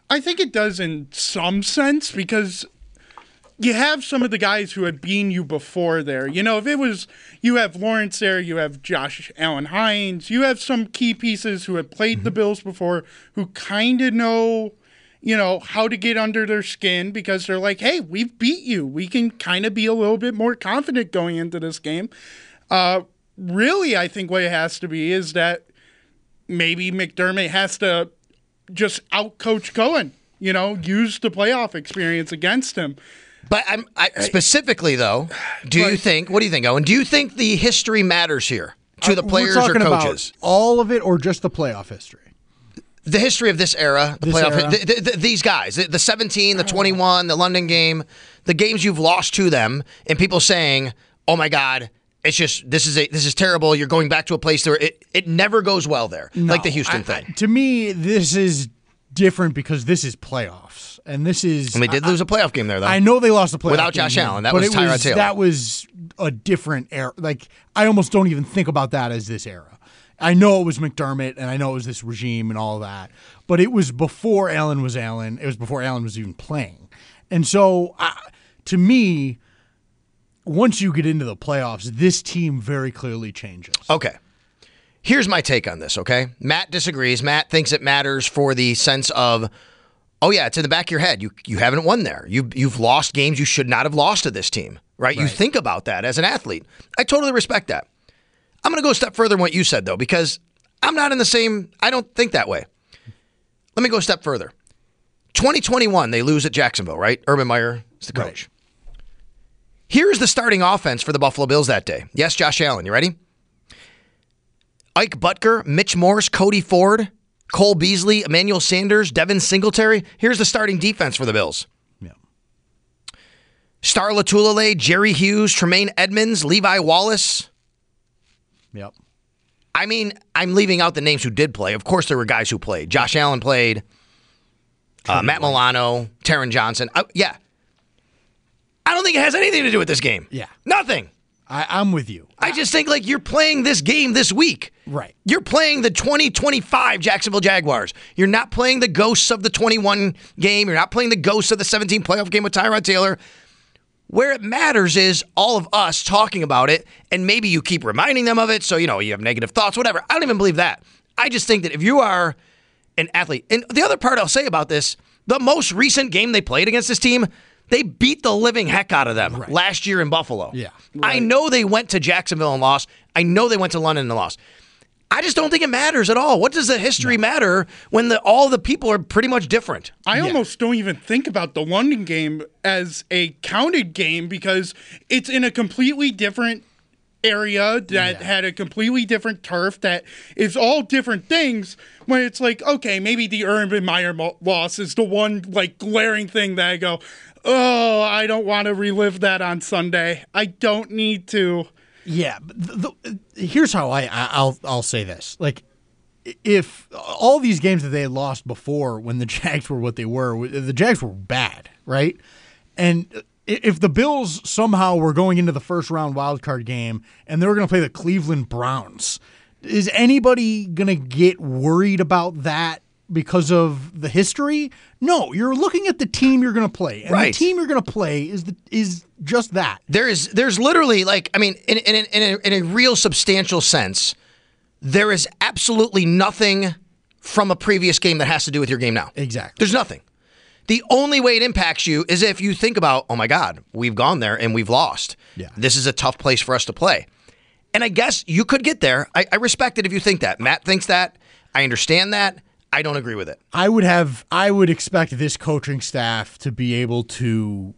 Speaker 12: I think it does in some sense because you have some of the guys who had beaten you before there. You know, if it was, you have Lawrence there, you have Josh Allen Hines, you have some key pieces who have played mm-hmm. the Bills before who kind of know, you know, how to get under their skin because they're like, hey, we've beat you. We can kind of be a little bit more confident going into this game. Uh, really, I think what it has to be is that maybe McDermott has to just out-coach Cohen, you know, use the playoff experience against him.
Speaker 7: But I'm I, specifically, though, do but, you think, what do you think, Owen? Do you think the history matters here to the players
Speaker 8: or
Speaker 7: coaches?
Speaker 8: About all of it or just the playoff history?
Speaker 7: The history of this era, the
Speaker 8: this
Speaker 7: playoff,
Speaker 8: era?
Speaker 7: The, the, the, these guys, the, the seventeen, the twenty-one, the London game, the games you've lost to them, and people saying, oh my God, it's just, this is a, this is terrible. You're going back to a place where it, it never goes well there,
Speaker 8: no,
Speaker 7: like the Houston
Speaker 8: I,
Speaker 7: thing.
Speaker 8: I, to me, this is different because this is playoffs. And this is...
Speaker 7: And they did
Speaker 8: I,
Speaker 7: lose a playoff game there, though.
Speaker 8: I know they lost a playoff
Speaker 7: Without
Speaker 8: game.
Speaker 7: Josh Allen. That
Speaker 8: but
Speaker 7: was Tyrod
Speaker 8: was,
Speaker 7: Taylor.
Speaker 8: That was a different era. Like, I almost don't even think about that as this era. I know it was McDermott, and I know it was this regime and all that. But it was before Allen was Allen. It was before Allen was even playing. And so, uh, to me... Once you get into the playoffs, this team very clearly changes.
Speaker 7: Okay. Here's my take on this, okay? Matt disagrees. Matt thinks it matters for the sense of, oh, yeah, it's in the back of your head. You you haven't won there. You, you've lost games you should not have lost to this team, right? right? You think about that as an athlete. I totally respect that. I'm going to go a step further than what you said, though, because I'm not in the same, I don't think that way. Let me go a step further. twenty twenty-one, they lose at Jacksonville, right? Urban Meyer is the coach. Right. Here's the starting offense for the Buffalo Bills that day. Yes, Josh Allen, you ready? Ike Butker, Mitch Morse, Cody Ford, Cole Beasley, Emmanuel Sanders, Devin Singletary. Here's the starting defense for the Bills.
Speaker 8: Yeah.
Speaker 7: Star Latulele, Jerry Hughes, Tremaine Edmonds, Levi Wallace.
Speaker 8: Yep.
Speaker 7: I mean, I'm leaving out the names who did play. Of course, there were guys who played. Josh Allen played. Uh, Matt Milano, Taron Johnson. Uh, yeah. I don't think it has anything to do with this game.
Speaker 8: Yeah.
Speaker 7: Nothing.
Speaker 8: I, I'm with you.
Speaker 7: I just think like you're playing this game this week.
Speaker 8: Right.
Speaker 7: You're playing the twenty twenty-five Jacksonville Jaguars. You're not playing the ghosts of the twenty-one game. You're not playing the ghosts of the seventeen playoff game with Tyrod Taylor. Where it matters is all of us talking about it, and maybe you keep reminding them of it, so you know you have negative thoughts, whatever. I don't even believe that. I just think that if you are an athlete, and the other part I'll say about this, the most recent game they played against this team, they beat the living heck out of them right. last year in Buffalo.
Speaker 8: Yeah,
Speaker 7: right. I know they went to Jacksonville and lost. I know they went to London and lost. I just don't think it matters at all. What does the history no. matter when the, all the people are pretty much different?
Speaker 12: I
Speaker 7: yeah.
Speaker 12: almost don't even think about the London game as a counted game because it's in a completely different area that yeah. had a completely different turf that is all different things when it's like, okay, maybe the Urban Meyer loss is the one like glaring thing that I go, oh, I don't want to relive that on Sunday. I don't need to.
Speaker 8: Yeah, the, the, here's how I, I'll I'll say this. Like, if all these games that they had lost before when the Jags were what they were, the Jags were bad, right? And if the Bills somehow were going into the first round wild card game and they were going to play the Cleveland Browns, is anybody going to get worried about that because of the history? No, you're looking at the team you're going to play, and
Speaker 7: right.
Speaker 8: the team you're going to play is the, is just that.
Speaker 7: There is there's literally like I mean, in in in a, in a real substantial sense, there is absolutely nothing from a previous game that has to do with your game now.
Speaker 8: Exactly.
Speaker 7: There's nothing. The only way it impacts you is if you think about, oh my God, we've gone there and we've lost.
Speaker 8: Yeah.
Speaker 7: This is a tough place for us to play. And I guess you could get there. I, I respect it if you think that. Matt thinks that. I understand that. I don't agree with it.
Speaker 8: I would have. I would expect this coaching staff to be able to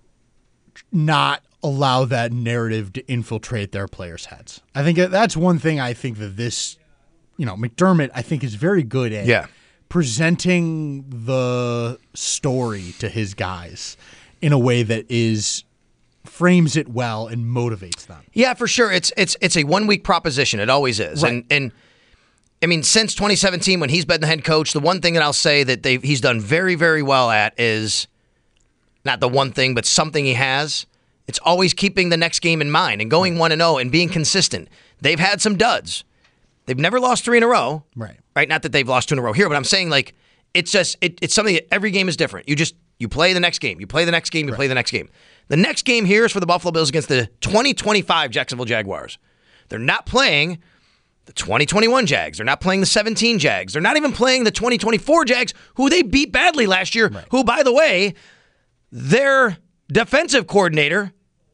Speaker 8: not allow that narrative to infiltrate their players' heads. I think that's one thing I think that this, you know, McDermott, I think is very good at
Speaker 7: yeah.
Speaker 8: presenting the story to his guys in a way that is frames it well and motivates them.
Speaker 7: Yeah, for sure. It's it's it's a one week proposition. It always is.
Speaker 8: Right.
Speaker 7: And and I mean, since twenty seventeen, when he's been the head coach, the one thing that I'll say that they've he's done very, very well at is not the one thing, but something he has. It's always keeping the next game in mind and going one and zero and being consistent. They've had some duds. They've never lost three in a row.
Speaker 8: Right.
Speaker 7: Right. Not that they've lost two in a row here, but I'm saying like it's just it, it's something that every game is different. You just you play the next game, you play the next game, you right. play the next game. The next game here is for the Buffalo Bills against the twenty twenty-five Jacksonville Jaguars. They're not playing the twenty twenty-one Jags. They're not playing the seventeen Jags. They're not even playing the twenty twenty-four Jags, who they beat badly last year, right. who, by the way, their defensive coordinator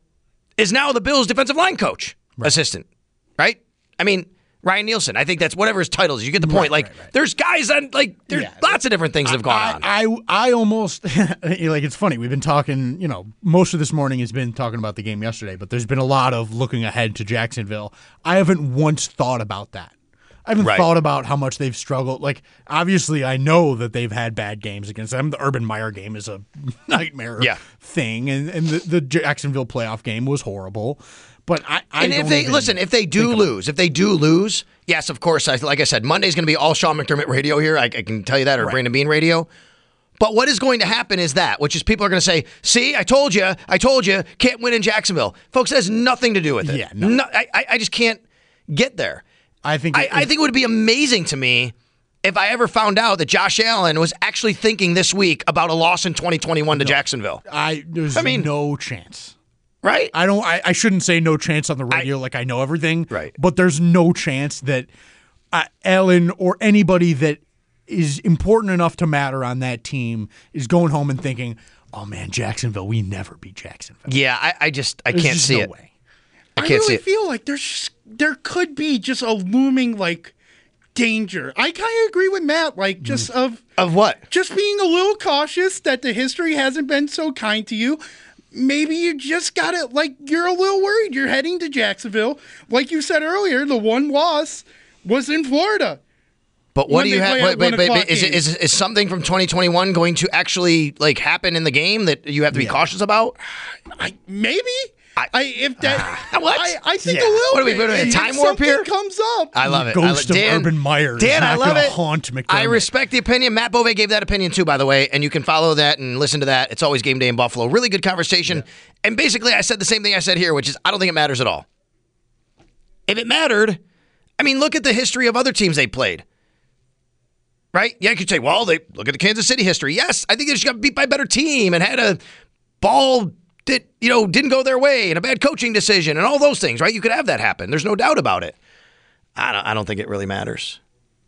Speaker 7: is now the Bills' defensive line coach, right. assistant, right? I mean, Ryan Nielsen. I think that's whatever his title is. You get the point. Right, like, right, right. there's guys on, like, there's yeah. lots of different things that have gone
Speaker 8: I,
Speaker 7: on.
Speaker 8: I, I almost, like, it's funny. We've been talking, you know, most of this morning has been talking about the game yesterday, but there's been a lot of looking ahead to Jacksonville. I haven't once thought about that. I haven't right. thought about how much they've struggled. Like, obviously, I know that they've had bad games against them. The Urban Meyer game is a nightmare
Speaker 7: yeah.
Speaker 8: thing, and, and the, the Jacksonville playoff game was horrible. But I, I
Speaker 7: and if they listen, if they do lose, if they do lose, yes, of course. I, like I said, Monday's going to be all Sean McDermott radio here. I, I can tell you that, or right. Brandon Bean radio. But what is going to happen is that, which is people are going to say, "See, I told you, I told you, can't win in Jacksonville." Folks, that has nothing to do with it.
Speaker 8: Yeah, no.
Speaker 7: no I, I just can't get there.
Speaker 8: I think.
Speaker 7: I,
Speaker 8: it,
Speaker 7: I think it would be amazing to me if I ever found out that Josh Allen was actually thinking this week about a loss in twenty twenty-one to
Speaker 8: no,
Speaker 7: Jacksonville.
Speaker 8: I there's
Speaker 7: I mean,
Speaker 8: no chance.
Speaker 7: Right?
Speaker 8: I don't. I, I shouldn't say no chance on the radio I, like I know everything.
Speaker 7: Right.
Speaker 8: But there's no chance that uh, Allen or anybody that is important enough to matter on that team is going home and thinking, "Oh man, Jacksonville, we never beat Jacksonville."
Speaker 7: Yeah, I, I just I
Speaker 8: there's
Speaker 7: can't
Speaker 8: just
Speaker 7: see
Speaker 8: no
Speaker 7: it.
Speaker 8: Way.
Speaker 7: I can't
Speaker 12: I really
Speaker 7: see it.
Speaker 12: feel like there's just, there could be just a looming like danger. I kind of agree with Matt. Like just mm. of
Speaker 7: of what?
Speaker 12: Just being a little cautious that the history hasn't been so kind to you. Maybe you just got it, like, you're a little worried. You're heading to Jacksonville. Like you said earlier, the one loss was in Florida.
Speaker 7: But what do you have? Wait, wait, wait, is, it, is, is something from twenty twenty-one going to actually, like, happen in the game that you have to be yeah. cautious about?
Speaker 12: I, maybe. I, I if that
Speaker 7: uh, what
Speaker 12: I, I think
Speaker 7: yeah.
Speaker 12: a little
Speaker 7: what are we,
Speaker 12: bit.
Speaker 7: What are we, a time warp here
Speaker 12: Comes up.
Speaker 7: I love it.
Speaker 8: Ghost
Speaker 7: I, Dan,
Speaker 8: of Urban Meyer.
Speaker 7: Dan,
Speaker 8: is not
Speaker 7: I love it.
Speaker 8: Haunt McDermott.
Speaker 7: I respect the opinion. Matt Bove gave that opinion too, by the way, and you can follow that and listen to that. It's always game day in Buffalo. Really good conversation. Yeah. And basically, I said the same thing I said here, which is I don't think it matters at all. If it mattered, I mean, look at the history of other teams they played. Right? Yeah, you could say, well, they look at the Kansas City history. Yes, I think they just got beat by a better team and had a ball that, you know, didn't go their way and a bad coaching decision and all those things, right? You could have that happen. There's no doubt about it. I don't, I don't think it really matters.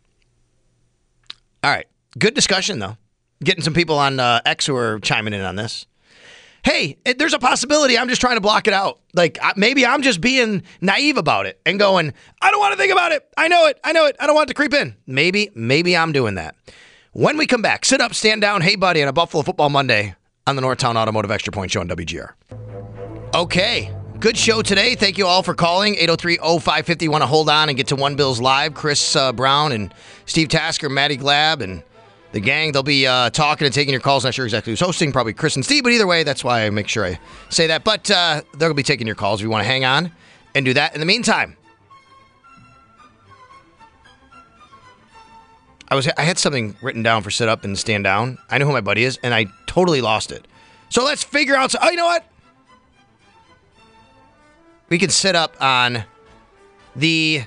Speaker 7: All right. Good discussion, though. Getting some people on uh, X who are chiming in on this. Hey, it, there's a possibility. I'm just trying to block it out. Like, maybe I'm just being naive about it and going, I don't want to think about it. I know it. I know it. I don't want it to creep in. Maybe, maybe I'm doing that. When we come back, sit up, stand down, hey, buddy, on a Buffalo Football Monday on the Northtown Automotive Extra Point Show on W G R. Okay. Good show today. Thank you all for calling. eight oh three oh five five oh. Want to hold on and get to One Bills Live. Chris uh, Brown and Steve Tasker, Matty Glab, and the gang, they'll be uh, talking and taking your calls. Not sure exactly who's hosting. Probably Chris and Steve, but either way, that's why I make sure I say that. But uh, they'll be taking your calls if you want to hang on and do that. In the meantime, I was I had something written down for sit up and stand down. I know who my buddy is, and I totally lost it. So let's figure out. Oh, you know what? We can sit up on the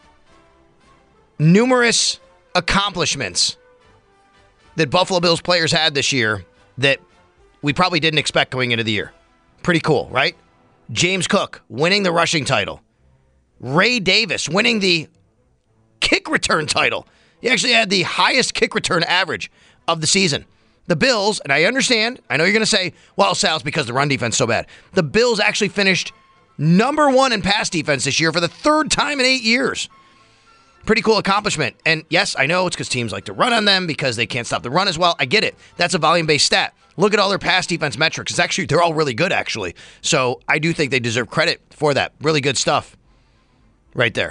Speaker 7: numerous accomplishments that Buffalo Bills players had this year that we probably didn't expect going into the year. Pretty cool, right? James Cook winning the rushing title. Ray Davis winning the kick return title. He actually had the highest kick return average of the season. The Bills, and I understand, I know you're going to say, well, Sal, it's because the run defense is so bad. The Bills actually finished number one in pass defense this year for the third time in eight years. Pretty cool accomplishment. And yes, I know it's because teams like to run on them because they can't stop the run as well. I get it. That's a volume-based stat. Look at all their pass defense metrics. It's actually, they're all really good, actually. So I do think they deserve credit for that. Really good stuff right there.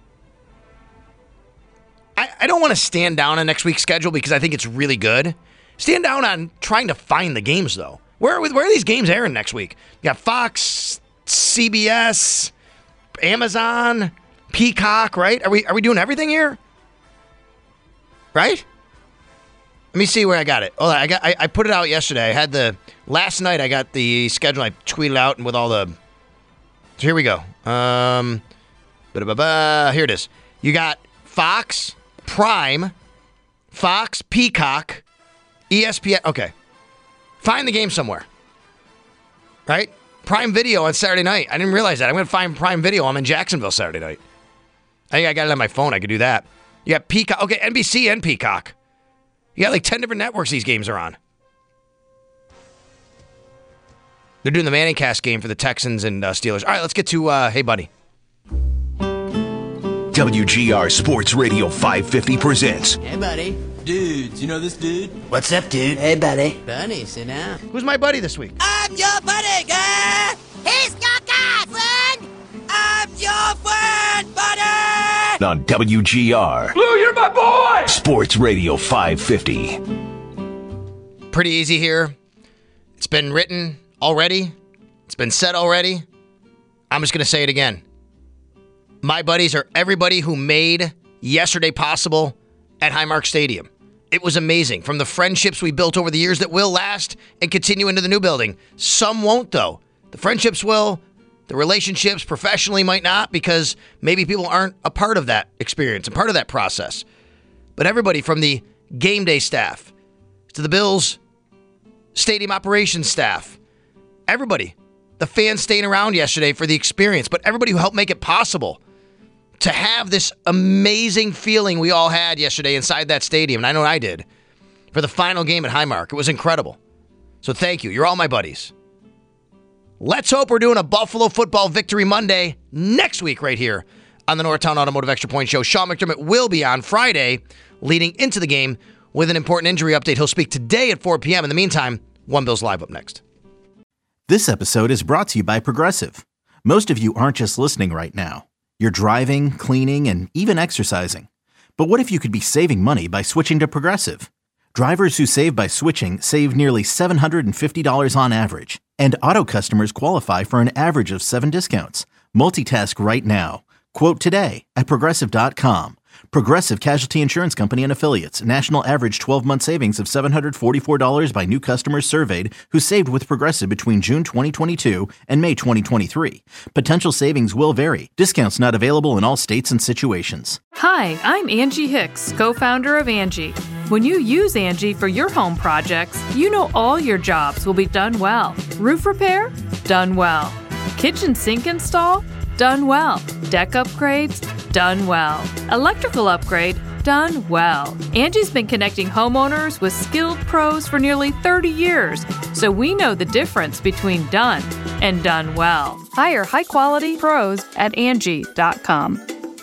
Speaker 7: I, I don't want to stand down on next week's schedule because I think it's really good. Stand down on trying to find the games, though. Where are, we, where are these games airing next week? You got Fox, C B S, Amazon, Peacock, right? Are we are we doing everything here? Right? Let me see where I got it. Oh, I got I, I put it out yesterday. I had the last night. I got the schedule. I tweeted out and with all the. So here we go. Um, ba-da-ba-ba, here it is. You got Fox, Prime, Fox, Peacock, E S P N. Okay. Find the game somewhere. Right? Prime Video on Saturday night. I didn't realize that. I'm going to find Prime Video. I'm in Jacksonville Saturday night. I think I got it on my phone. I could do that. You got Peacock. Okay, N B C and Peacock. You got like ten different networks these games are on. They're doing the Manning Cast game for the Texans and uh, Steelers. All right, let's get to, uh, hey, buddy.
Speaker 21: W G R Sports Radio five fifty presents.
Speaker 22: Hey, buddy. Dudes, you know this dude?
Speaker 7: What's up, dude?
Speaker 22: Hey, buddy. Buddy, sit down.
Speaker 7: Who's my buddy this week?
Speaker 22: I'm your buddy, guy. He's your guy, friend. I'm your friend, buddy.
Speaker 21: On W G R.
Speaker 6: Blue, you're my boy!
Speaker 21: Sports Radio five fifty.
Speaker 7: Pretty easy here. It's been written already. It's been said already. I'm just going to say it again. My buddies are everybody who made yesterday possible at Highmark Stadium. It was amazing. From the friendships we built over the years that will last and continue into the new building. Some won't, though. The friendships will. The relationships professionally might not, because maybe people aren't a part of that experience and part of that process. But everybody from the game day staff to the Bills stadium operations staff, everybody, the fans staying around yesterday for the experience, but everybody who helped make it possible to have this amazing feeling we all had yesterday inside that stadium, and I know I did, for the final game at Highmark. It was incredible. So thank you. You're all my buddies. Let's hope we're doing a Buffalo Football Victory Monday next week right here on the Northtown Automotive Extra Point Show. Sean McDermott will be on Friday leading into the game with an important injury update. He'll speak today at four p.m. In the meantime, One Bills Live up next.
Speaker 1: This episode is brought to you by Progressive. Most of you aren't just listening right now. You're driving, cleaning, and even exercising. But what if you could be saving money by switching to Progressive? Drivers who save by switching save nearly seven hundred fifty dollars on average. And auto customers qualify for an average of seven discounts. Multitask right now. Quote today at Progressive dot com. Progressive Casualty Insurance Company and Affiliates. National average twelve-month savings of seven hundred forty-four dollars by new customers surveyed who saved with Progressive between June twenty twenty-two and May twenty twenty-three. Potential savings will vary. Discounts not available in all states and situations.
Speaker 2: Hi, I'm Angie Hicks, co-founder of Angie. When you use Angie for your home projects, you know all your jobs will be done well. Roof repair? Done well. Kitchen sink install? Done well. Deck upgrades? Done well. Electrical upgrade? Done well. Angie's been connecting homeowners with skilled pros for nearly thirty years, so we know the difference between done and done well. Hire high-quality pros at Angie dot com.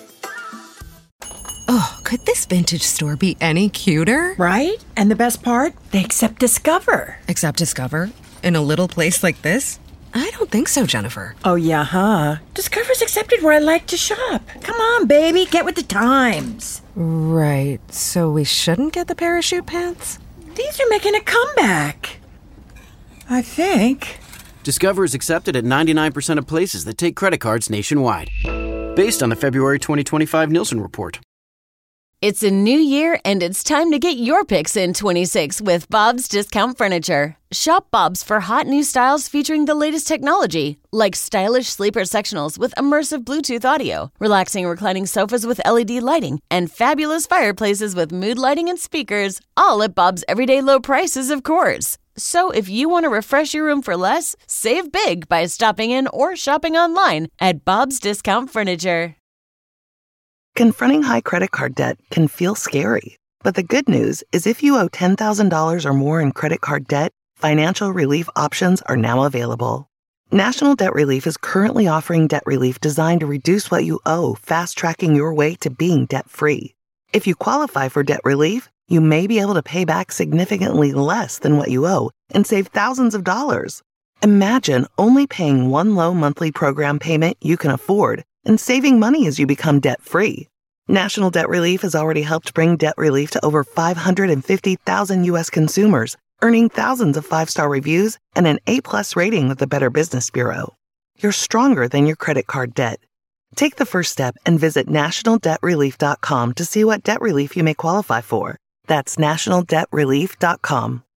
Speaker 3: Oh, could this vintage store be any cuter?
Speaker 4: Right? And the best part? They accept Discover.
Speaker 3: Accept Discover? In a little place like this? I don't think so, Jennifer.
Speaker 4: Oh, yeah, huh? Discover's accepted where I like to shop. Come on, baby, get with the times.
Speaker 3: Right, so we shouldn't get the parachute pants?
Speaker 4: These are making a comeback. I think.
Speaker 5: Discover is accepted at ninety-nine percent of places that take credit cards nationwide. Based on the February twenty twenty-five Nielsen report.
Speaker 23: It's a new year, and it's time to get your picks in twenty-six with Bob's Discount Furniture. Shop Bob's for hot new styles featuring the latest technology, like stylish sleeper sectionals with immersive Bluetooth audio, relaxing reclining sofas with L E D lighting, and fabulous fireplaces with mood lighting and speakers, all at Bob's everyday low prices, of course. So if you want to refresh your room for less, save big by stopping in or shopping online at Bob's Discount Furniture.
Speaker 24: Confronting high credit card debt can feel scary, but the good news is if you owe ten thousand dollars or more in credit card debt, financial relief options are now available. National Debt Relief is currently offering debt relief designed to reduce what you owe, fast-tracking your way to being debt-free. If you qualify for debt relief, you may be able to pay back significantly less than what you owe and save thousands of dollars. Imagine only paying one low monthly program payment you can afford and saving money as you become debt-free. National Debt Relief has already helped bring debt relief to over five hundred fifty thousand U S consumers, earning thousands of five-star reviews and an A-plus rating with the Better Business Bureau. You're stronger than your credit card debt. Take the first step and visit national debt relief dot com to see what debt relief you may qualify for. That's national debt relief dot com.